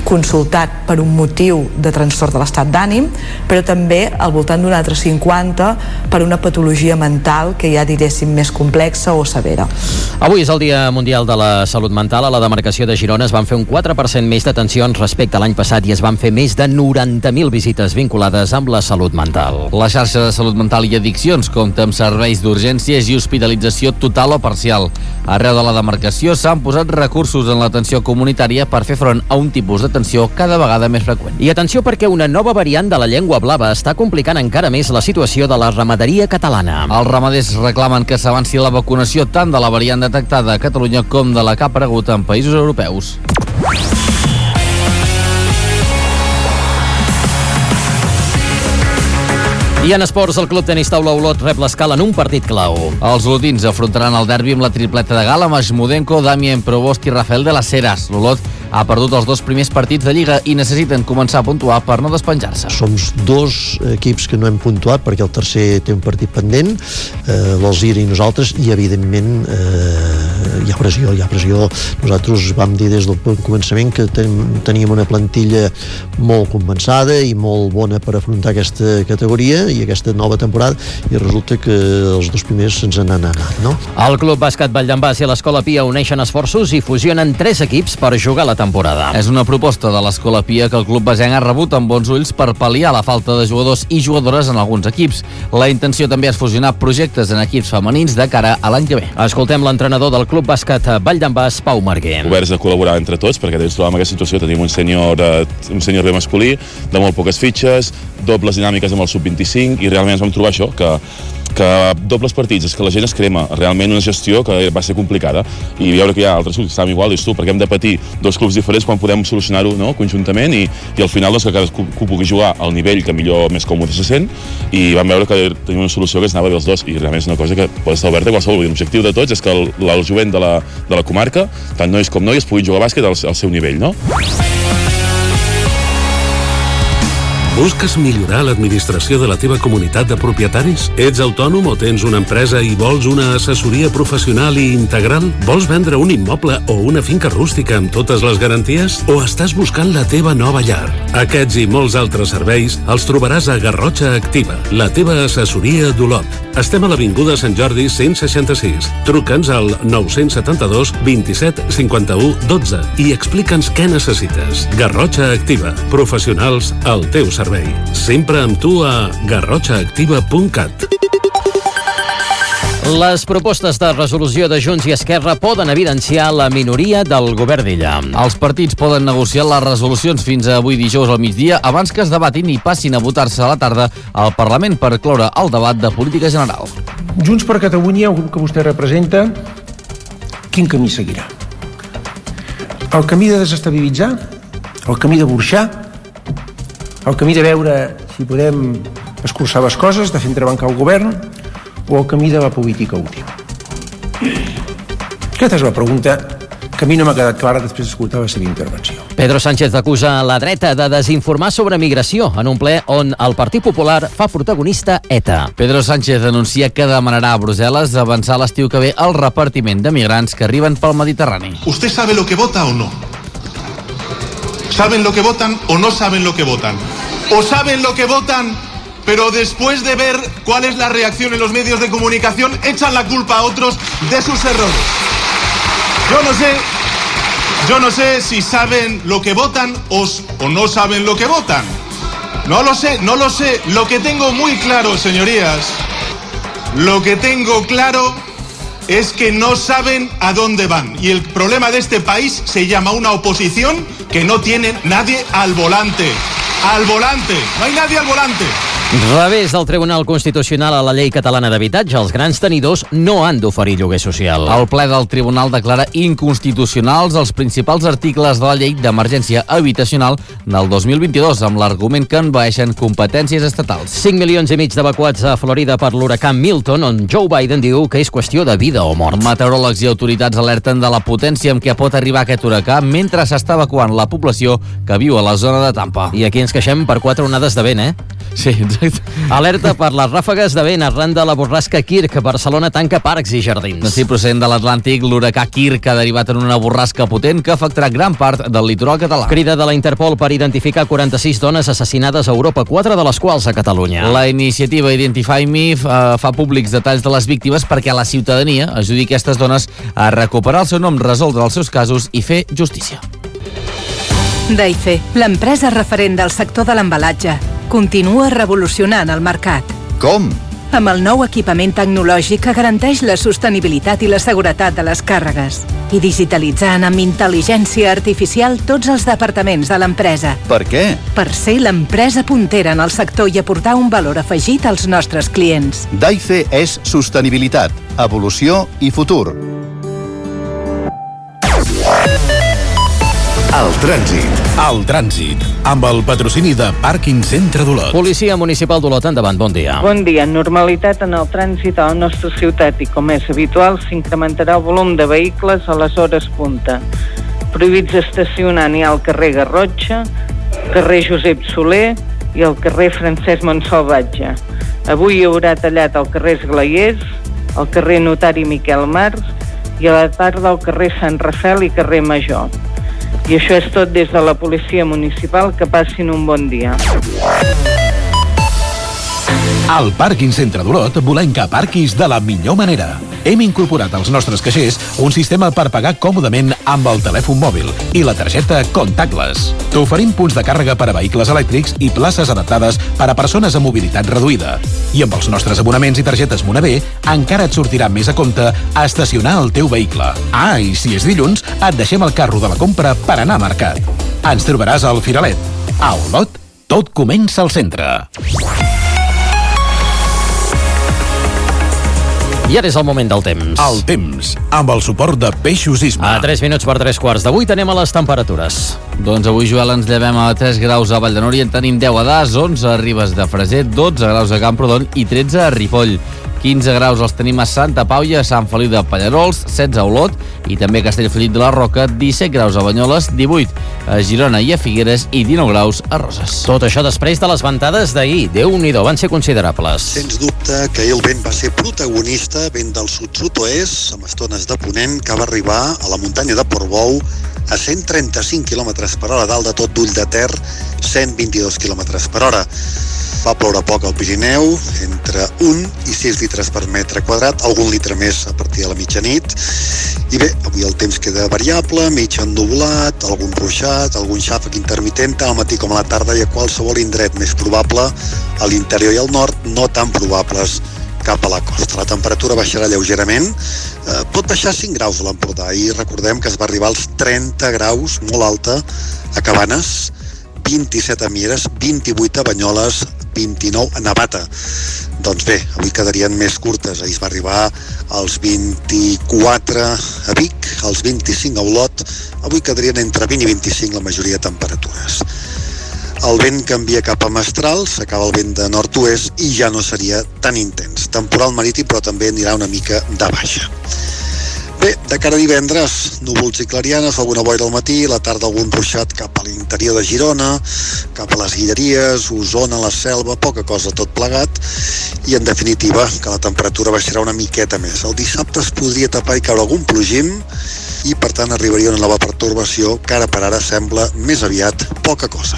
consultat per un motiu de trastorn de l'estat d'ànim, però també al voltant d'un altre cinquanta per una patologia mental que ja diréssim més complexa o severa. Avui és el Dia Mundial de la Salut Mental. A la demarcació de Girona es van fer un quatre per cent més d'atencions respecte a l'any passat i es van fer més de noranta mil visites vinculades amb la salut mental. La xarxa de salut mental i addiccions compta amb serveis d'urgències i hospitalització total o parcial. Arreu de la demarcació s'han posat recursos en l'atenció comunitària per fer front a un tipus d'atenció cada vegada més freqüent. I atenció perquè una nova variant de la llengua blava està complicant encara més la situació de la ramaderia catalana. Els ramaders reclamen que s'avanci la vacunació tant de la variant detectada a Catalunya com de la que ha aparegut en països europeus. I en esports, el Club Tenis Taula Olot rep l'escala en un partit clau. Els olotins afrontaran el derbi amb la tripleta de gala amb Ashmudenko, Damien Provost i Rafael de las Heras. L'Olot ha perdut els dos primers partits de Lliga i necessiten començar a puntuar per no despenjar-se. Som dos equips que no hem puntuat perquè el tercer té un partit pendent, eh, l'Alzira i nosaltres, i evidentment eh, hi ha pressió, hi ha pressió. Nosaltres vam dir des del començament que ten, teníem una plantilla molt compensada i molt bona per afrontar aquesta categoria i aquesta nova temporada, i resulta que els dos primers se'ns han anat, no? El Club Bàsquet Vall d'en Bas i l'Escola Pia uneixen esforços i fusionen tres equips per jugar la temporada. És una proposta de l'Escola Pia que el club basenc ha rebut amb bons ulls per pal·liar la falta de jugadors i jugadores en alguns equips. La intenció també és fusionar projectes en equips femenins de cara a l'any que ve. Escoltem l'entrenador del Club Bàsquet Vall d'en Bas, Pau Marguer. Oberts a col·laborar entre tots, perquè ens trobem en aquesta situació. Tenim un sènior un sènior bé masculí, de molt poques fitxes, dobles dinàmiques amb el sub vint-i-cinc, i realment ens vam trobar això, que que dobles partits, és que la gent es crema, realment una gestió que va ser complicada, i veure que hi ha altres clubs que estàvem igual, dius tu, perquè hem de patir dos clubs diferents quan podem solucionar-ho, no?, conjuntament, i, i al final doncs, que cadascú pugui jugar al nivell que millor, més còmode se sent, i vam veure que tenim una solució que es anava dels dos, i realment és una cosa que pot estar oberta a qualsevol. L'objectiu de tots és que el, el jovent de la, de la comarca, tant nois com noies, puguin jugar a bàsquet al, al seu nivell, no? Busques millorar l'administració de la teva comunitat de propietaris? Ets autònom o tens una empresa i vols una assessoria professional i integral? Vols vendre un immoble o una finca rústica amb totes les garanties? O estàs buscant la teva nova llar? Aquests i molts altres serveis els trobaràs a Garrotxa Activa, la teva assessoria d'Olot. Estem a l'Avinguda Sant Jordi cent seixanta-sis. Truca'ns al nou set dos, vint-i-set, cinquanta-u, dotze i explica'ns què necessites. Garrotxa Activa, professionals al teu servei. Sempre amb tu a garrotxa activa punt cat. Les propostes de resolució de Junts i Esquerra poden evidenciar la minoria del govern d'Illa. Els partits poden negociar les resolucions fins a avui dijous al migdia abans que es debatin i passin a votar-se a la tarda al Parlament per cloure el debat de política general. Junts per Catalunya, el grup que vostè representa, quin camí seguirà? El camí de desestabilitzar? El camí de burxar? El camí de veure si podem escurçar les coses, de fer entrebancar el govern, o el camí de la política útil? Aquesta és la pregunta que a mi no m'ha quedat clara després d'escoltar la seva intervenció. Pedro Sánchez acusa la dreta de desinformar sobre migració en un ple on el Partit Popular fa protagonista ETA. Pedro Sánchez anuncia que demanarà a Brussel·les avançar l'estiu que ve el repartiment de migrants que arriben pel Mediterrani. ¿Usted sabe lo que vota o no? ¿Saben lo que votan o no saben lo que votan? ¿O saben lo que votan, pero después de ver cuál es la reacción en los medios de comunicación, echan la culpa a otros de sus errores? Yo no sé, yo no sé si saben lo que votan o, o no saben lo que votan. No lo sé, no lo sé. Lo que tengo muy claro, señorías, lo que tengo claro es que no saben a dónde van. Y el problema de este país se llama una oposición que no tiene nadie al volante. Al volante. No hay nadie al volante. Revés del Tribunal Constitucional a la llei catalana d'habitatge, els grans tenidors no han d'oferir lloguer social. El ple del Tribunal declara inconstitucionals els principals articles de la llei d'emergència habitacional del dos mil vint-i-dos, amb l'argument que envaeixen competències estatals. cinc milions i mig d'evacuats a Florida per l'huracà Milton, on Joe Biden diu que és qüestió de vida o mort. Meteoròlegs i autoritats alerten de la potència amb què pot arribar aquest huracà mentre s'està evacuant la població que viu a la zona de Tampa. I aquí ens queixem per quatre onades de vent, eh? Sí, exacte. Alerta per les ràfegues de vent arran de la borrasca Kirk. Barcelona tanca parcs i jardins. Sí, procedent de l'Atlàntic, l'huracà Kirk ha derivat en una borrasca potent que afectarà gran part del litoral català. Crida de la Interpol per identificar quaranta-sis dones assassinades a Europa, quatre de les quals a Catalunya. La iniciativa Identify Me eh, fa públics detalls de les víctimes perquè la ciutadania ajudi aquestes dones a recuperar el seu nom, resoldre els seus casos i fer justícia. Daife, l'empresa referent del sector de l'embalatge, continua revolucionant el mercat. Com? Amb el nou equipament tecnològic que garanteix la sostenibilitat i la seguretat de les càrregues i digitalitzant amb intel·ligència artificial tots els departaments de l'empresa. Per què? Per ser l'empresa puntera en el sector i aportar un valor afegit als nostres clients. Daife és sostenibilitat, evolució i futur. El trànsit. El trànsit. Amb el patrocini de Pàrquing Centre d'Olot. Policia Municipal d'Olot, endavant, bon dia. Bon dia. Normalitat en el trànsit a la nostra ciutat i, com és habitual, s'incrementarà el volum de vehicles a les hores punta. Prohibits estacionar n'hi ha al carrer Garrotxa, carrer Josep Soler i al carrer Francesc Montsalvatge. Avui hi haurà tallat al carrer Esglaiers, al carrer Notari Miquel Mars i a la tarda al carrer Sant Rafel i carrer Major. I això és tot des de la Policia Municipal. Que passin un bon dia. Al Pàrquing Centre d'Olot volem que aparquis de la millor manera. Hem incorporat als nostres caixers un sistema per pagar còmodament amb el telèfon mòbil i la targeta contactless. T'oferim punts de càrrega per a vehicles elèctrics i places adaptades per a persones amb mobilitat reduïda. I amb els nostres abonaments i targetes Monavé encara et sortirà més a compte a estacionar el teu vehicle. Ah, i si és dilluns, et deixem el carro de la compra per anar a mercat. Ens trobaràs al Firalet. A Olot, tot comença al centre. I ara és el moment del temps. El temps, amb el suport de Peixos Isma. A tres minuts per tres quarts d'avui tenem a les temperatures. Doncs avui, Joel, ens llevem a tres graus a Vall de Núria, en tenim deu a Das, onze a Ribes de Freser, dotze graus a Camprodon i tretze a Ripoll. quinze graus els tenim a Santa Pau i a Sant Feliu de Pallerols, setze a Olot i també a Castellfollit de la Roca, disset graus a Banyoles, divuit a Girona i a Figueres i dinou graus a Roses. Tot això després de les ventades d'ahir. Déu-n'hi-do, van ser considerables. Sens dubte que el vent va ser protagonista, vent del sud-sud-oest, amb estones de ponent, que va arribar a la muntanya de Portbou a cent trenta-cinc quilòmetres per hora, dalt de tot d'Ull de Ter, cent vint-i-dos quilòmetres per hora. Va ploure poc al Pirineu, entre un i sis litres per metre quadrat, algun litre més a partir de la mitjanit. I bé, avui el temps queda variable, mig ennuvolat, algun ruixat, algun xàfec intermitent, tant al matí com a la tarda, i a qualsevol indret més probable, a l'interior i al nord, no tan probables cap a la costa. La temperatura baixarà lleugerament, eh, pot baixar cinc graus a l'Empordà, i recordem que es va arribar als trenta graus, molt alta, a Cabanes, vint-i-set a Mieres, vint-i-vuit a Banyoles, vint-i-nou a Navata. Doncs bé, avui quedarien més curtes. Ahir es va arribar als vint-i-quatre a Vic, als vint-i-cinc a Olot. Avui quedarien entre vint i vint-i-cinc la majoria de temperatures. El vent canvia cap a mestral, s'acaba el vent de nord-oest i ja no seria tan intens. Temporal marítim, però també anirà una mica de baixa. Bé, de cara a divendres, núvols i clarianes, alguna boira al matí, a la tarda algun ruixat cap a l'interior de Girona, cap a les Guilleries, Osona, la Selva, poca cosa tot plegat, i en definitiva que la temperatura baixarà una miqueta més. El dissabte es podria tapar i caure algun plogim i per tant arribaria una nova pertorbació que ara per ara sembla més aviat poca cosa.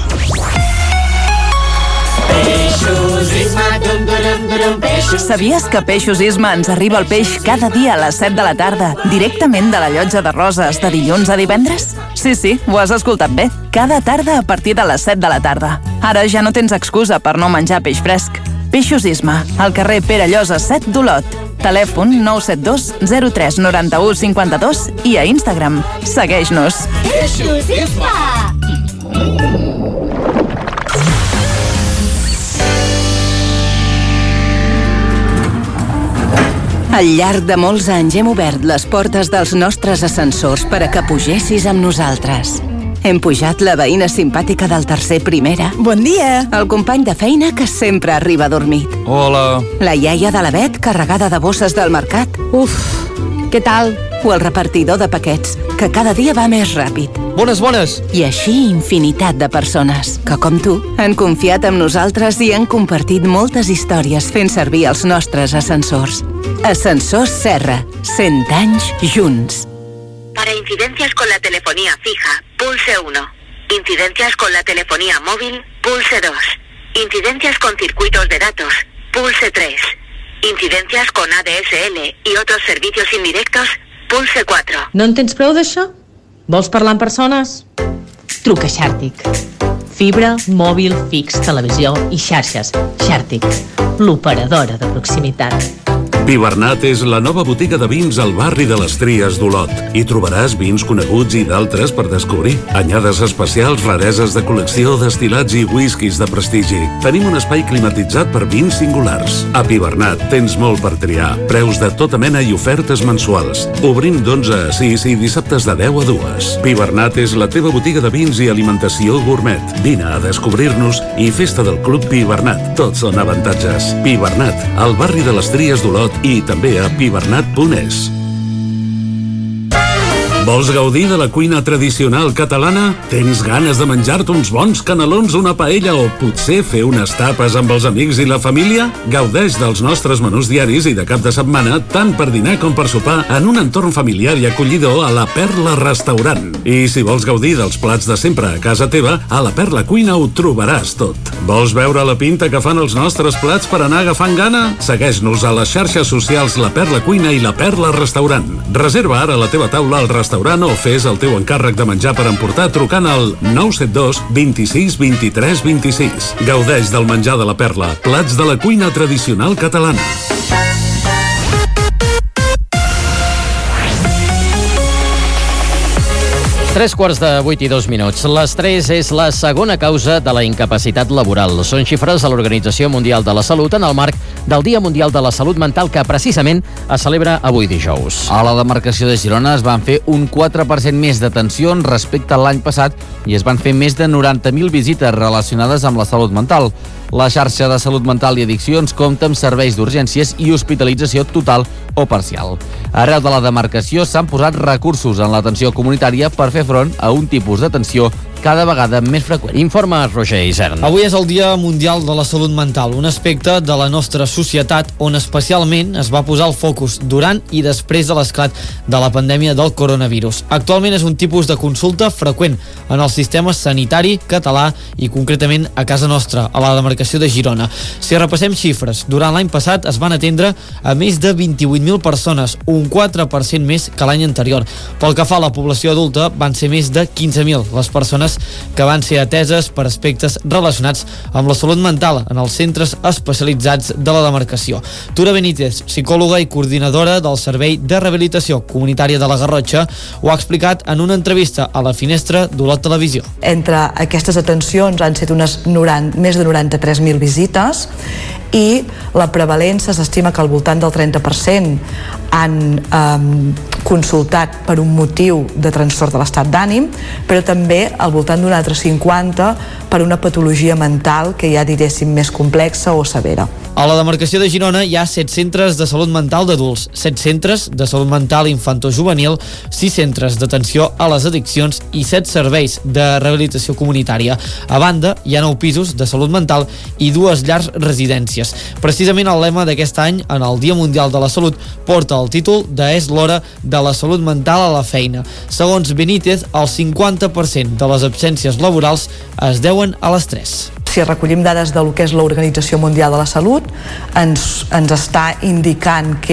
Peixos Isma, dum, dum, dum, peixos. Sabies que Peixos Isma ens arriba el peix cada dia a les set de la tarda, directament de la Llotja de Roses, de dilluns a divendres? Sí, sí, ho has escoltat bé. Cada tarda a partir de les set de la tarda. Ara ja no tens excusa per no menjar peix fresc. Peixos Isma, al carrer Pere Llosa set d'Olot. Telèfon nou set dos zero tres nou u cinc dos i a Instagram. Segueix-nos. Peixos Isma! Al llarg de molts anys hem obert les portes dels nostres ascensors per a que pugessis amb nosaltres. Hem pujat la veïna simpàtica del tercer primera. Bon dia! El company de feina que sempre arriba dormit. Hola! La iaia de la Bet carregada de bosses del mercat. Uf, què tal? O el repartidor de paquets, que cada dia va més ràpid. Bones, bones! I així infinitat de persones que, com tu, han confiat en nosaltres i han compartit moltes històries fent servir els nostres ascensors. Ascensors Serra. cent anys junts. Para incidencias con la telefonía fija, pulse uno. Incidencias con la telefonía móvil, pulse dos. Incidencias con circuitos de datos, pulse tres. Incidencias con A D S L y otros servicios indirectos, pulse cuatro. No en tens prou d'això? Vols parlar amb persones? Truca a Xàrtic. Fibra, mòbil, fix, televisió i xarxes. Xàrtic, l'operadora de proximitat. Pibernat és la nova botiga de vins al barri de les Tries d'Olot. Hi trobaràs vins coneguts i d'altres per descobrir. Anyades especials, rareses de col·lecció, destil·lats i whiskies de prestigi. Tenim un espai climatitzat per vins singulars. A Pibernat tens molt per triar. Preus de tota mena i ofertes mensuals. Obrim d'onze a sis i dissabtes de deu a dues. Pibernat és la teva botiga de vins i alimentació gourmet. Vine a descobrir-nos i festa del Club Pibernat. Tots són avantatges. Pibernat, al barri de les Tries d'Olot i també a pibernat punt es. Vols gaudir de la cuina tradicional catalana? Tens ganes de menjar-te uns bons canelons, una paella o potser fer unes tapes amb els amics i la família? Gaudeix dels nostres menús diaris i de cap de setmana, tant per dinar com per sopar, en un entorn familiar i acollidor a la Perla Restaurant. I si vols gaudir dels plats de sempre a casa teva, a la Perla Cuina ho trobaràs tot. Vols veure la pinta que fan els nostres plats per anar agafant gana? Segueix-nos a les xarxes socials La Perla Cuina i La Perla Restaurant. Reserva ara la teva taula al restaurant o fes el teu encàrrec de menjar per emportar trucant al nou set dos vint-i-sis vint-i-tres vint-i-sis. Gaudeix del menjar de la Perla, plats de la cuina tradicional catalana. Tres quarts de vuit i dos minuts. L'estrès és la segona causa de la incapacitat laboral. Són xifres de l'Organització Mundial de la Salut en el marc del Dia Mundial de la Salut Mental que precisament es celebra avui dijous. A la demarcació de Girona es van fer un quatre per cent més detencions respecte a l'any passat i es van fer més de noranta mil visites relacionades amb la salut mental. La xarxa de salut mental i addiccions compta amb serveis d'urgències i hospitalització total o parcial. Arreu de la demarcació s'han posat recursos en l'atenció comunitària per fer front a un tipus d'atenció cada vegada més freqüent. Informa Roger Isern. Avui és el Dia Mundial de la Salut Mental, un aspecte de la nostra societat on especialment es va posar el focus durant i després de l'esclat de la pandèmia del coronavirus. Actualment és un tipus de consulta freqüent en el sistema sanitari català i concretament a casa nostra, a la demarcació de Girona. Si repassem xifres, durant l'any passat es van atendre a més de vint-i-vuit mil persones, un quatre per cent més que l'any anterior. Pel que fa a la població adulta, van ser més de quinze mil les persones que van ser ateses per aspectes relacionats amb la salut mental en els centres especialitzats de la demarcació. Tura Benítez, psicòloga i coordinadora del Servei de Rehabilitació Comunitària de la Garrotxa, ho ha explicat en una entrevista a la Finestra d'Olot Televisió. Entre aquestes atencions han set unes noranta, més de noranta-tres mil visites i la prevalença s'estima que al voltant del trenta per cent han eh, consultat per un motiu de trastorn de l'estat d'ànim, però també al voltant d'un altre cinquanta per una patologia mental que ja diréssim més complexa o severa. A la demarcació de Girona hi ha set centres de salut mental d'adults, set centres de salut mental infantojuvenil, sis centres d'atenció a les addiccions i set serveis de rehabilitació comunitària. A banda, hi ha nou pisos de salut mental i dues llars residències. Precisament el lema d'aquest any, en el Dia Mundial de la Salut, porta el títol de És l'hora de la salut mental a la feina. Segons Benítez, el cinquanta per cent de les absències laborals es deuen a l'estrès. Si recollim dades del que és l'Organització Mundial de la Salut, ens, ens està indicant que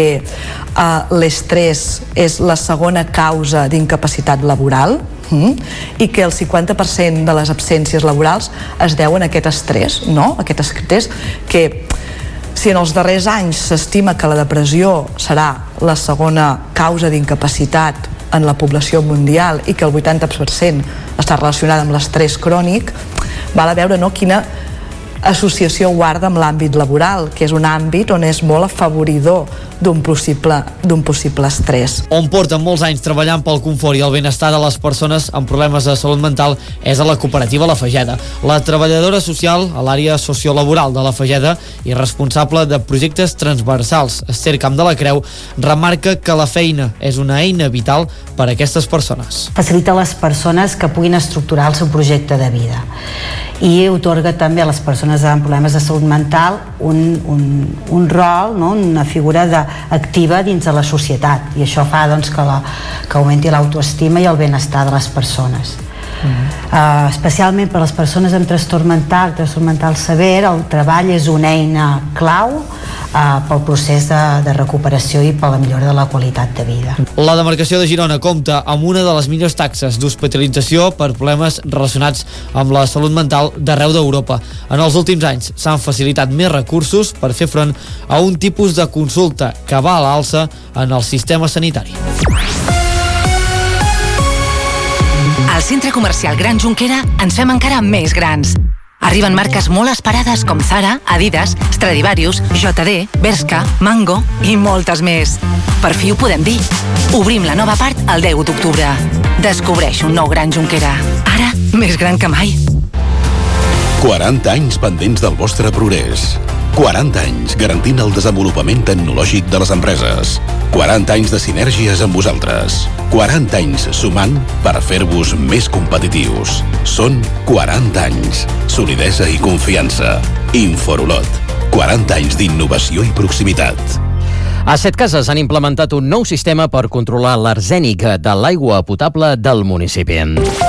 eh, l'estrès és la segona causa d'incapacitat laboral mm, i que el cinquanta per cent de les absències laborals es deuen a aquest estrès, no? Aquest estrès que si en els darrers anys s'estima que la depressió serà la segona causa d'incapacitat en la població mundial i que el vuitanta per cent està relacionada amb l'estrès crònic, val a veure no, quina associació guarda amb l'àmbit laboral, que és un àmbit on és molt afavoridor d'un possible, d'un possible estrès. On porten molts anys treballant pel confort i el benestar de les persones amb problemes de salut mental és a la cooperativa La Fageda. La treballadora social a l'àrea sociolaboral de La Fageda i responsable de projectes transversals, Esther Camp de la Creu, remarca que la feina és una eina vital per a aquestes persones. Facilita a les persones que puguin estructurar el seu projecte de vida i otorga també a les persones amb problemes de salut mental un, un, un rol, no? Una figura de, activa dins de la societat, i això fa doncs, que, la, que augmenti l'autoestima i el benestar de les persones. Mm. Uh, especialment per a les persones amb trastorn mental, trastorn mental sever, el treball és una eina clau uh, pel procés de, de recuperació i per la millora de la qualitat de vida. La demarcació de Girona compta amb una de les millors taxes d'hospitalització per problemes relacionats amb la salut mental d'arreu d'Europa. En els últims anys s'han facilitat més recursos per fer front a un tipus de consulta que va a l'alça en el sistema sanitari. Al Centre Comercial Gran Jonquera ens fem encara més grans. Arriben marques molt esperades com Zara, Adidas, Stradivarius, J D, Bershka, Mango i moltes més. Per fi ho podem dir. Obrim la nova part el deu d'octubre. Descobreix un nou Gran Jonquera. Ara, més gran que mai. quaranta anys pendents del vostre progrés. quaranta anys garantint el desenvolupament tecnològic de les empreses. quaranta anys de sinergies amb vosaltres. quaranta anys sumant per fer-vos més competitius. Són quaranta anys. Solidesa i confiança. Inforolot. quaranta anys d'innovació i proximitat. A Setcases han implementat un nou sistema per controlar l'arsènic de l'aigua potable del municipi.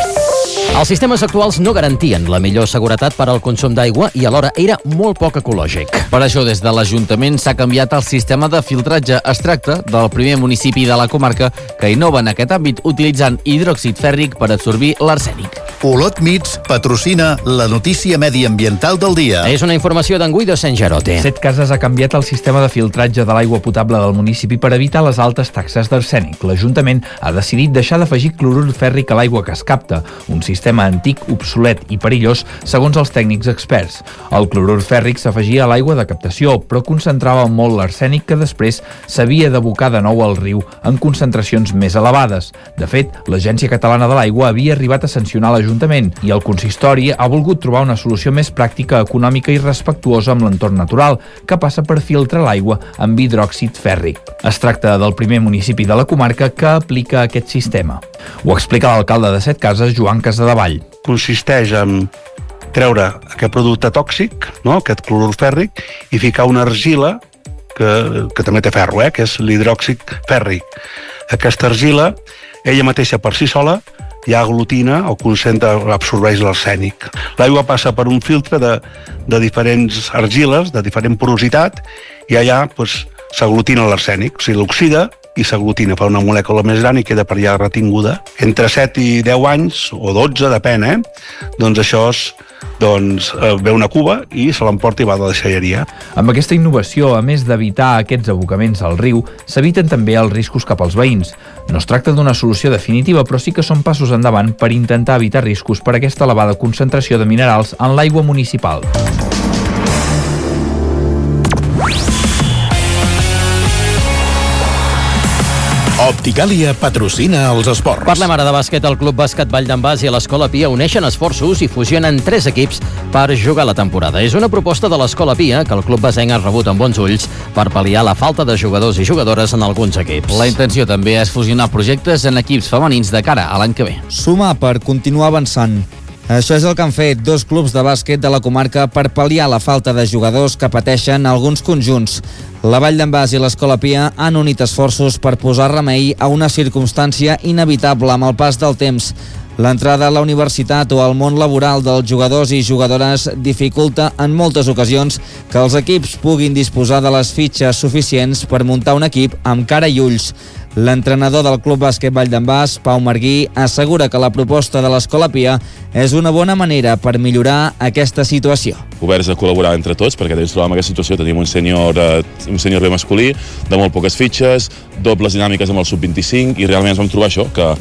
Els sistemes actuals no garantien la millor seguretat per al consum d'aigua i alhora era molt poc ecològic. Per això, des de l'Ajuntament s'ha canviat el sistema de filtratge. Es tracta del primer municipi de la comarca que innova en aquest àmbit utilitzant hidròxid fèrric per absorbir l'arsènic. Olot Mits patrocina la notícia mediambiental del dia. És una informació d'en Guido Sangerote. Setcases ha canviat el sistema de filtratge de l'aigua potable del municipi per evitar les altes taxes d'arsènic. L'Ajuntament ha decidit deixar d'afegir clorur fèrric a l'aigua que es capta, un sistema antic, obsolet i perillós, segons els tècnics experts. El clorur fèrric s'afegia a l'aigua de captació, però concentrava molt l'arsènic que després s'havia d'abocar de nou al riu en concentracions més elevades. De fet, l'Agència Catalana de l'Aigua havia arribat a sancionar l'Ajuntament i el consistori ha volgut trobar una solució més pràctica, econòmica i respectuosa amb l'entorn natural, que passa per filtrar l'aigua amb hidròxid fèrric. Es tracta del primer municipi de la comarca que aplica aquest sistema. Ho explica l'alcalde de Setcases, Joan Casadevall. Consisteix en treure aquest producte tòxic, no? Aquest clorur fèrric, i ficar una argila que, que també té ferro, eh? Que és l'hidròxid fèrric. Aquesta argila, ella mateixa per si sola, ja aglutina o concentra, absorbeix l'arsènic. L'aigua passa per un filtre de, de diferents argiles, de diferent porositat, i allà pues, s'aglutina l'arsènic, o sigui, l'oxida i s'aglutina, fa una molècula més gran i queda per allà retinguda. Entre set i deu anys, o dotze, depèn, eh? Doncs això és, doncs, ve una cuba i se l'emporta i va a la deixalleria. Amb aquesta innovació, a més d'evitar aquests abocaments al riu, s'eviten també els riscos cap als veïns. No es tracta d'una solució definitiva, però sí que són passos endavant per intentar evitar riscos per aquesta elevada concentració de minerals en l'aigua municipal. Opticàlia patrocina els esports. Parlem ara de bàsquet. El Club Bàsquet Vall d'en Bas i l'Escola Pia uneixen esforços i fusionen tres equips per jugar la temporada. És una proposta de l'Escola Pia que el Club Basenc ha rebut amb bons ulls per pal·liar la falta de jugadors i jugadores en alguns equips. La intenció també és fusionar projectes en equips femenins de cara a l'any que ve. Sumar per continuar avançant. Això és el que han fet dos clubs de bàsquet de la comarca per pal·liar la falta de jugadors que pateixen alguns conjunts. La Vall d'en Bas i l'Escola Pia han unit esforços per posar remei a una circumstància inevitable amb el pas del temps. L'entrada a la universitat o al món laboral dels jugadors i jugadores dificulta en moltes ocasions que els equips puguin disposar de les fitxes suficients per muntar un equip amb cara i ulls. L'entrenador del Club Bàsquet Vall d'en Bas, Pau Marguí, assegura que la proposta de l'Escola Pia és una bona manera per millorar aquesta situació. Oberts a col·laborar entre tots, perquè ens trobàvem en aquesta situació, tenim un sènior eh, un sènior bé masculí, de molt poques fitxes, dobles dinàmiques amb el sub vint-i-cinc, i realment ens vam trobar això, que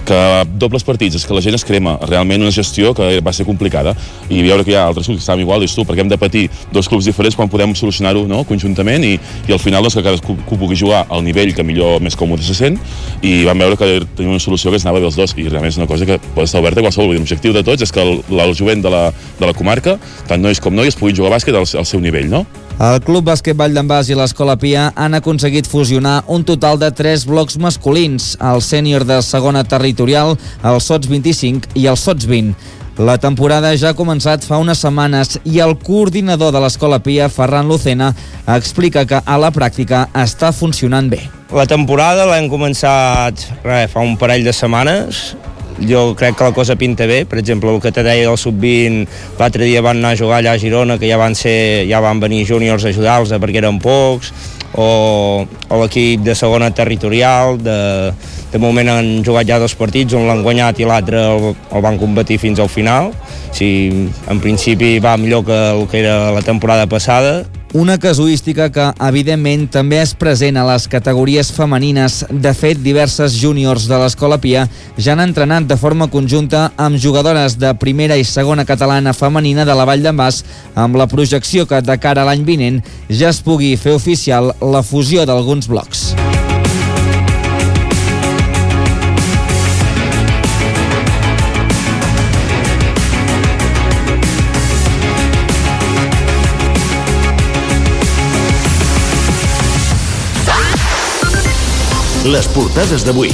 que dobles partits, és que la gent es crema, realment una gestió que va ser complicada, i veure que hi ha altres clubs que estàvem igual, dius tu, perquè hem de patir dos clubs diferents quan podem solucionar-ho, no?, conjuntament, i, i al final doncs, que cadascú pugui jugar al nivell que millor, més còmode se sent, i vam veure que tenim una solució que es anava bé els dos, i realment és una cosa que pot estar oberta a qualsevol. L'objectiu de tots és que el, el jovent de la, de la comarca, tant nois com noies, puguin jugar a bàsquet al, al seu nivell, no? El Club Bàsquet Vall d'en Bas i l'Escola Pia han aconseguit fusionar un total de tres blocs masculins, el sènior de segona territorial, el Sots vint-i-cinc i el Sots vint. La temporada ja ha començat fa unes setmanes i el coordinador de l'Escola Pia, Ferran Lucena, explica que a la pràctica està funcionant bé. La temporada l'hem començat res, fa un parell de setmanes. Jo crec que la cosa pinta bé. Per exemple, el que te deia del sub vint, l'altre dia van anar a jugar allà a Girona, que ja van, ser, ja van venir júniors a ajudar-los perquè eren pocs, o, o l'equip de segona territorial, de, de moment han jugat ja dos partits, un l'han guanyat i l'altre el, el van competir fins al final. Sí, en principi va millor que el que era la temporada passada. Una casuística que, evidentment, també és present a les categories femenines. De fet, diverses júniors de l'Escola Pia ja han entrenat de forma conjunta amb jugadores de primera i segona catalana femenina de la Vall d'en Bas, amb la projecció que, de cara a l'any vinent, ja es pugui fer oficial la fusió d'alguns blocs. Les portades d'avui.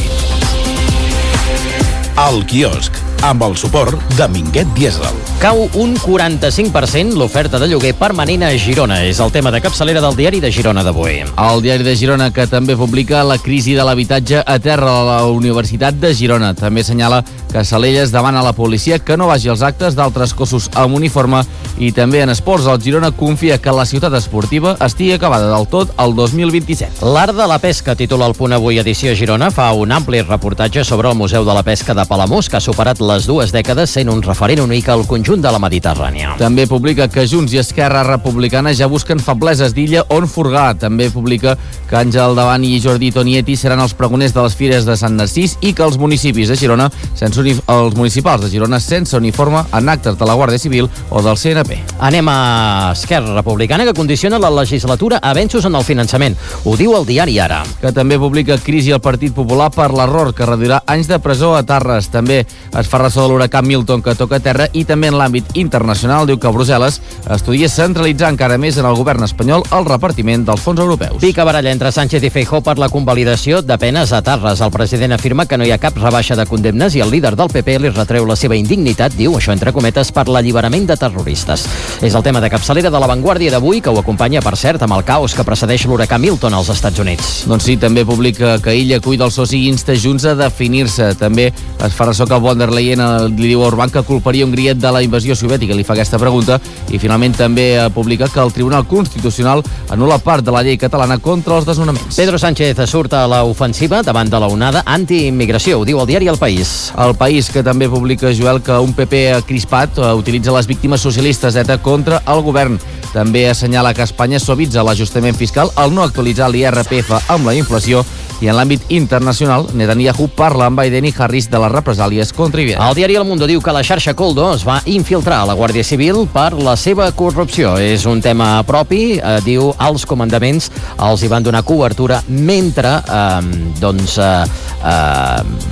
El quiosc, amb el suport de Minguet Diesel. Cau un quaranta-cinc per cent l'oferta de lloguer permanent a Girona. És el tema de capçalera del diari de Girona d'avui. El diari de Girona, que també publica la crisi de l'habitatge a terra de la Universitat de Girona. També assenyala que Salelles demana a la policia que no vagi als actes d'altres cossos amb uniforme, i també en esports el Girona confia que la ciutat esportiva estigui acabada del tot el dos mil vint-i-set. L'art de la pesca, titula el Punt Avui edició Girona, fa un ampli reportatge sobre el Museu de la Pesca de Palamós, que ha superat les dues dècades sent un referent únic al conjunt de la Mediterrània. També publica que Junts i Esquerra Republicana ja busquen febleses d'Illa on furgar. També publica que Àngel Davant i Jordi Tonieti seran els pregoners de les fires de Sant Narcís i que els municipis de Girona, sense uni... els municipals de Girona sense uniforme en actes de la Guàrdia Civil o del C N P. Anem a Esquerra Republicana, que condiciona la legislatura a avenços en el finançament. Ho diu el diari Ara. Que també publica crisi al Partit Popular per l'error que reduirà anys de presó a Tarres. També es fa ressò de l'huracà Milton, que toca terra, i també en l'àmbit internacional diu que Brussel·les estudia centralitzar encara més en el govern espanyol el repartiment dels fons europeus. Pica baralla entre Sánchez i Feijóo per la convalidació de penes a Tarres. El president afirma que no hi ha cap rebaixa de condemnes i el líder del P P li retreu la seva indignitat, diu, això entre cometes, per l'alliberament de terroristes. És el tema de capçalera de La Vanguardia d'avui, que ho acompanya, per cert, amb el caos que precedeix l'huracà Milton als Estats Units. Doncs sí, també publica que Illa cuida el soci i insta Junts a definir-se. També es fa ressò que von der Leyen li diu a Orbán que culparia Hongria de la invasió soviètica, li fa aquesta pregunta, i finalment també publica que el Tribunal Constitucional anul·la part de la llei catalana contra els desnonaments. Pedro Sánchez surta a l'ofensiva davant de la onada anti-immigració, ho diu el diari El País. El País, que també publica, Joel, que un P P crispat utilitza les víctimes socialistes ETA contra el govern. També assenyala que Espanya suavitza l'ajustament fiscal al no actualitzar l'I R P F amb la inflació, i en l'àmbit internacional, Netanyahu parla amb Biden i Harris de les represàlies contra Iran. El diari El Mundo diu que la xarxa Koldo es va infiltrar a la Guàrdia Civil per la seva corrupció. És un tema propi, eh, diu, els comandaments els hi van donar cobertura mentre, eh, doncs, eh, eh,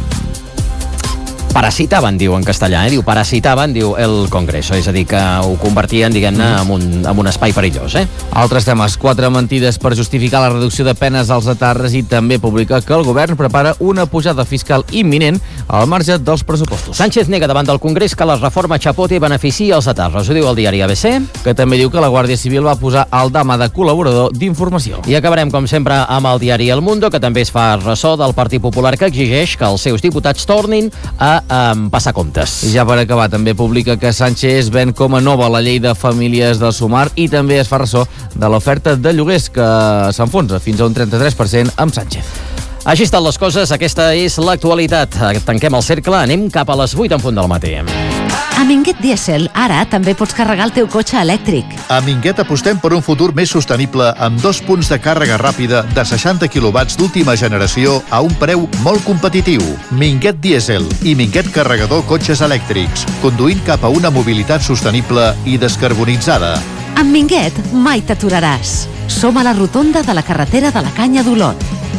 parasitaven, diu en castellà, eh? diu parasitaven, diu el Congreso, és a dir, que ho convertien, diguem-ne, en, un, en un espai perillós. Eh? Altres temes, quatre mentides per justificar la reducció de penes als etarres, i també publica que el govern prepara una pujada fiscal imminent al marge dels pressupostos. Sánchez nega davant del Congrés que la reforma Chapote beneficia els etarres, ho diu el diari A B C. Que també diu que la Guàrdia Civil va posar el dama de col·laborador d'informació. I acabarem, com sempre, amb el diari El Mundo, que també es fa ressò del Partit Popular, que exigeix que els seus diputats tornin a Um, passar comptes. I ja per acabar, també publica que Sánchez ven com a nova la llei de famílies del Sumar, i també es fa ressò de l'oferta de lloguers, que s'enfonsa fins a un trenta-tres per cent amb Sánchez. Així estan les coses, aquesta és l'actualitat. Tanquem el cercle, anem cap a les vuit en punt del matí. A Minguet Diesel, ara també pots carregar el teu cotxe elèctric. A Minguet apostem per un futur més sostenible amb dos punts de càrrega ràpida de seixanta quilowatts d'última generació a un preu molt competitiu. Minguet Diesel i Minguet Carregador cotxes elèctrics, conduint cap a una mobilitat sostenible i descarbonitzada. Amb Minguet mai t'aturaràs. Som a la rotonda de la carretera de la Canya d'Olot.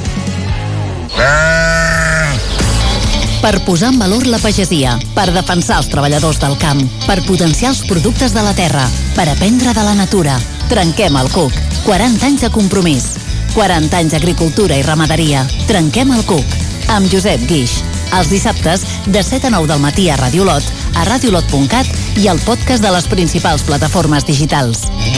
Per posar en valor la pagesia, per defensar els treballadors del camp, per potenciar els productes de la terra, per aprendre de la natura. Trenquem el cuc. quaranta anys de compromís. quaranta anys d'agricultura i ramaderia. Trenquem el cuc. Amb Josep Guix. Els dissabtes, de set a nou del matí a Ràdio Olot, a radiolot punt cat i al podcast de les principals plataformes digitals.